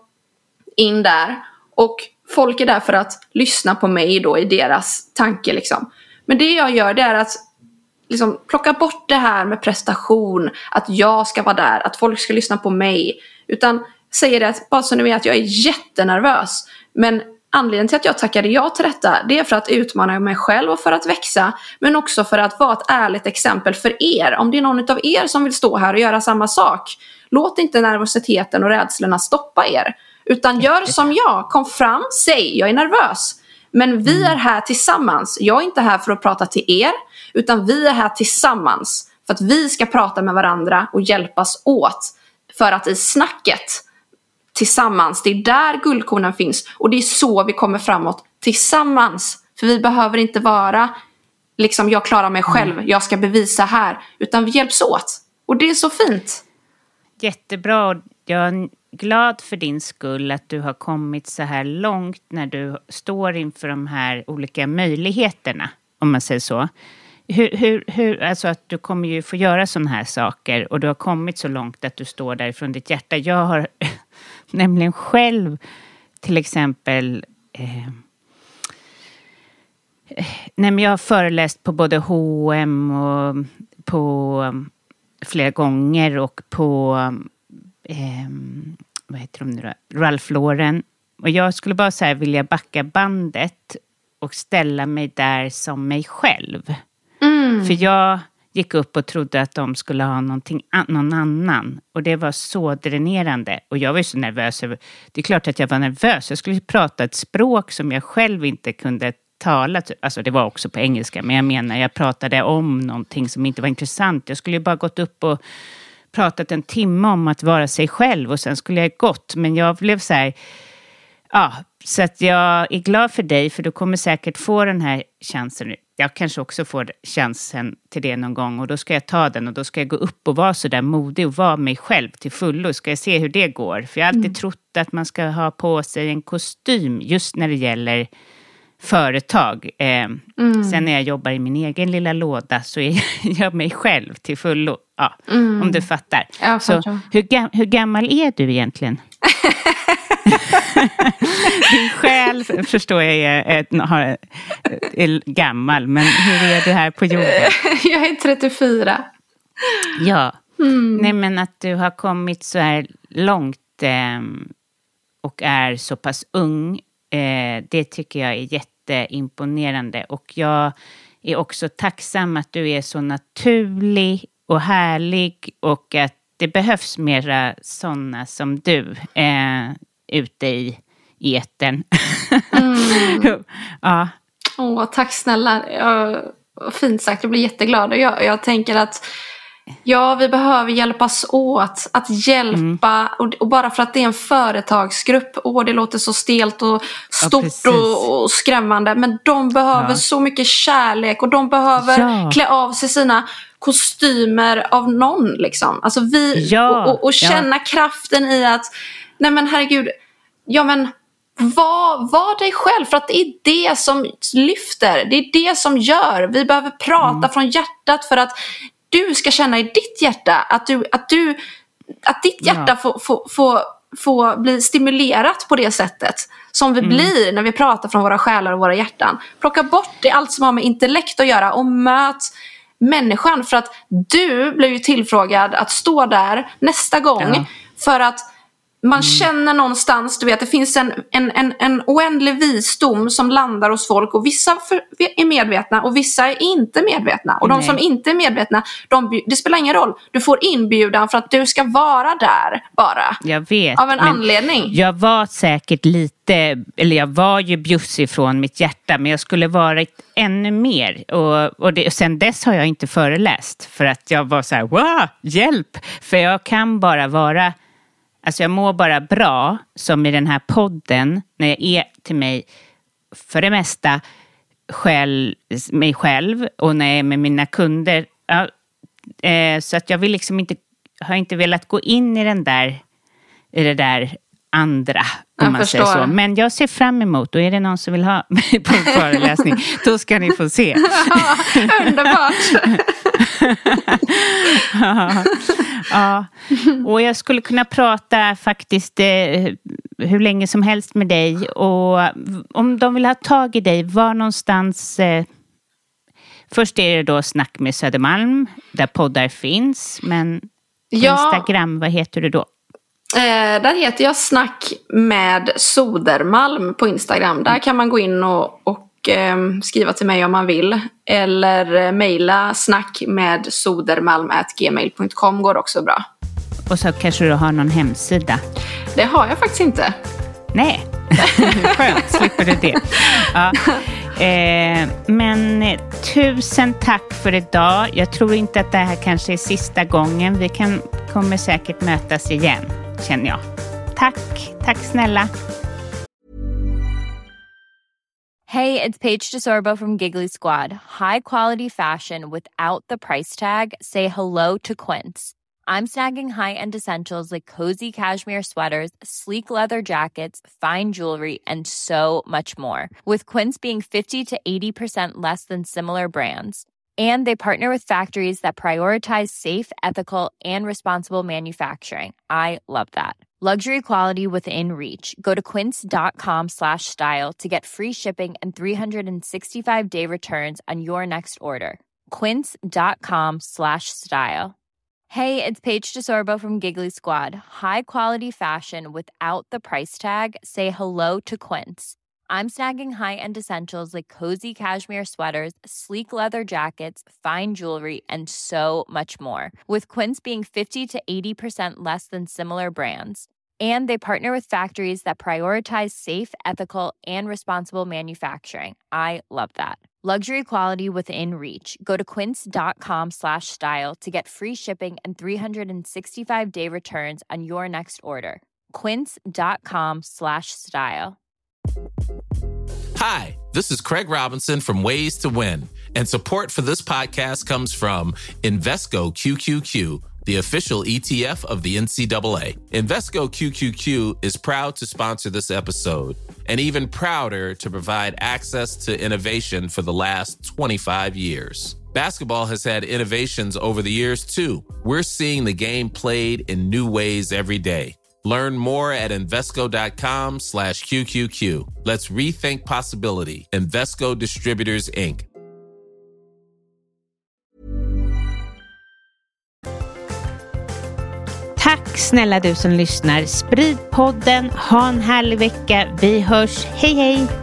in där och folk är där för att lyssna på mig då i deras tanke liksom. Men det jag gör det är att liksom plocka bort det här med prestation, att jag ska vara där, att folk ska lyssna på mig, utan säger det att, bara så ni vet att jag är jättenervös, men anledningen till att jag tackade ja till detta, det är för att utmana mig själv och för att växa, men också för att vara ett ärligt exempel för er. Om det är någon av er som vill stå här och göra samma sak, låt inte nervositeten och rädslorna stoppa er, utan gör som jag, kom fram, säg jag är nervös. Men vi är här tillsammans. Jag är inte här för att prata till er, utan vi är här tillsammans för att vi ska prata med varandra och hjälpas åt. För att i snacket tillsammans, det är där guldkornen finns. Och det är så vi kommer framåt tillsammans. För vi behöver inte vara liksom jag klarar mig själv, jag ska bevisa här. Utan vi hjälps åt. Och det är så fint. Jättebra. Jag är glad för din skull att du har kommit så här långt när du står inför de här olika möjligheterna, om man säger så. Hur, hur, hur, alltså att du kommer ju få göra sådana här saker och du har kommit så långt att du står där från ditt hjärta. Jag har nämligen själv till exempel eh, nej men jag har föreläst på både H och M och på um, flera gånger och på eh, vad heter de nu då? Ralph Lauren. Och jag skulle bara så här vilja backa bandet och ställa mig där som mig själv. Mm. För jag gick upp och trodde att de skulle ha någonting, någon annan. Och det var så dränerande. Och jag var ju så nervös. Det är klart att jag var nervös. Jag skulle prata ett språk som jag själv inte kunde tala. Alltså det var också på engelska. Men jag menar, jag pratade om någonting som inte var intressant. Jag skulle ju bara gått upp och pratat en timme om att vara sig själv. Och sen skulle jag gått. Men jag blev så här... Ja, så att jag är glad för dig. För du kommer säkert få den här chansen. Jag kanske också får chansen till det någon gång. Och då ska jag ta den. Och då ska jag gå upp och vara så där modig. Och vara mig själv till fullo. Ska jag se hur det går. För jag har alltid mm. trott att man ska ha på sig en kostym. Just när det gäller företag. Eh, mm. Sen när jag jobbar i min egen lilla låda. Så är jag mig själv till fullo. Ja, mm. om du fattar. Ja, så hur, gam- hur gammal är du egentligen? Din själ förstår jag är, är, är, är gammal. Men hur är du här på jorden? Jag är trettiofyra. Ja, mm. nej men att du har kommit så här långt eh, och är så pass ung. Eh, det tycker jag är jätteimponerande. Och jag är också tacksam att du är så naturlig och härlig. Och att det behövs mera sådana som du eh, ute i etern. Mm. Ja. Åh, tack snälla. Jag, fint sagt, jag blir jätteglad. Jag, jag tänker att ja, vi behöver hjälpas åt. Att hjälpa. Mm. Och, och bara för att det är en företagsgrupp. Åh, det låter så stelt och stort ja, och, och skrämmande. Men de behöver ja. så mycket kärlek. Och de behöver ja. klä av sig sina kostymer av någon liksom. Alltså vi ja. och, och, och känna ja. kraften i att nej men herregud, ja men var, var dig själv, för att det är det som lyfter, det är det som gör, vi behöver prata mm. från hjärtat för att du ska känna i ditt hjärta att du, att du att ditt hjärta ja. får, får, får, får bli stimulerat på det sättet som vi mm. blir när vi pratar från våra själar och våra hjärtan. Plocka bort det, allt som har med intellekt att göra och möt människan, för att du blev ju tillfrågad att stå där nästa gång ja. för att man mm. känner någonstans, du vet, det finns en, en, en, en oändlig visdom som landar hos folk och vissa för, är medvetna och vissa är inte medvetna och Nej. de som inte är medvetna, de, det spelar ingen roll, du får inbjudan för att du ska vara där bara. Jag vet. Av en anledning. Jag var säkert lite, eller jag var ju bjussig från mitt hjärta, men jag skulle varit ännu mer och, och, det, och sen dess har jag inte föreläst för att jag var så här, wow, hjälp, för jag kan bara vara. Alltså jag mår bara bra, som i den här podden, när jag är till mig för det mesta själv, mig själv och när jag är med mina kunder. Ja, eh, så att jag vill liksom inte, har inte velat gå in i den där, i det där andra, om jag man förstår. säger så. Men jag ser fram emot, och är det någon som vill ha mig på en föreläsning, då ska ni få se. Ja, underbart. ja, ja, och jag skulle kunna prata faktiskt eh, hur länge som helst med dig, och om de vill ha tag i dig, var någonstans eh, först är det då Snack med Södermalm där poddar finns, men på ja. Instagram, vad heter du då? Eh, där heter jag Snack med Sodermalm på Instagram. Där kan man gå in och, och eh, skriva till mig om man vill. Eller eh, mejla snack med sodermalm at gmail dot com går också bra. Och så kanske du har någon hemsida? Det har jag faktiskt inte. Nej, skönt, slipper du det. Ja. Eh, men tusen tack för idag. Jag tror inte att det här kanske är sista gången. Vi kan, kommer säkert mötas igen, känner jag. Tack, tack snälla. Hey, it's Paige DeSorbo from Giggly Squad. High quality fashion without the price tag. Say hello to Quince. I'm snagging high-end essentials like cozy cashmere sweaters, sleek leather jackets, fine jewelry, and so much more. With Quince being fifty to eighty percent less than similar brands. And they partner with factories that prioritize safe, ethical, and responsible manufacturing. I love that. Luxury quality within reach. Go to quince.com slash style to get free shipping and three sixty-five day returns on your next order. Quince.com slash style. Hey, it's Paige DeSorbo from Giggly Squad. High quality fashion without the price tag. Say hello to Quince. I'm snagging high-end essentials like cozy cashmere sweaters, sleek leather jackets, fine jewelry, and so much more. With Quince being fifty to eighty percent less than similar brands. And they partner with factories that prioritize safe, ethical, and responsible manufacturing. I love that. Luxury quality within reach. Go to quince.com slash style to get free shipping and three sixty-five day returns on your next order. Quince.com slash style. Hi, this is Craig Robinson from Ways to Win, and support for this podcast comes from Invesco Q Q Q, the official E T F of the N C double A. Invesco Q Q Q is proud to sponsor this episode, and even prouder to provide access to innovation for the last twenty-five years. Basketball has had innovations over the years, too. We're seeing the game played in new ways every day. Learn more at Invesco.com slash QQQ. Let's rethink possibility. Invesco Distributors, Incorporated. Tack snälla du som lyssnar. Sprid podden. Ha en härlig vecka. Vi hörs. Hej hej!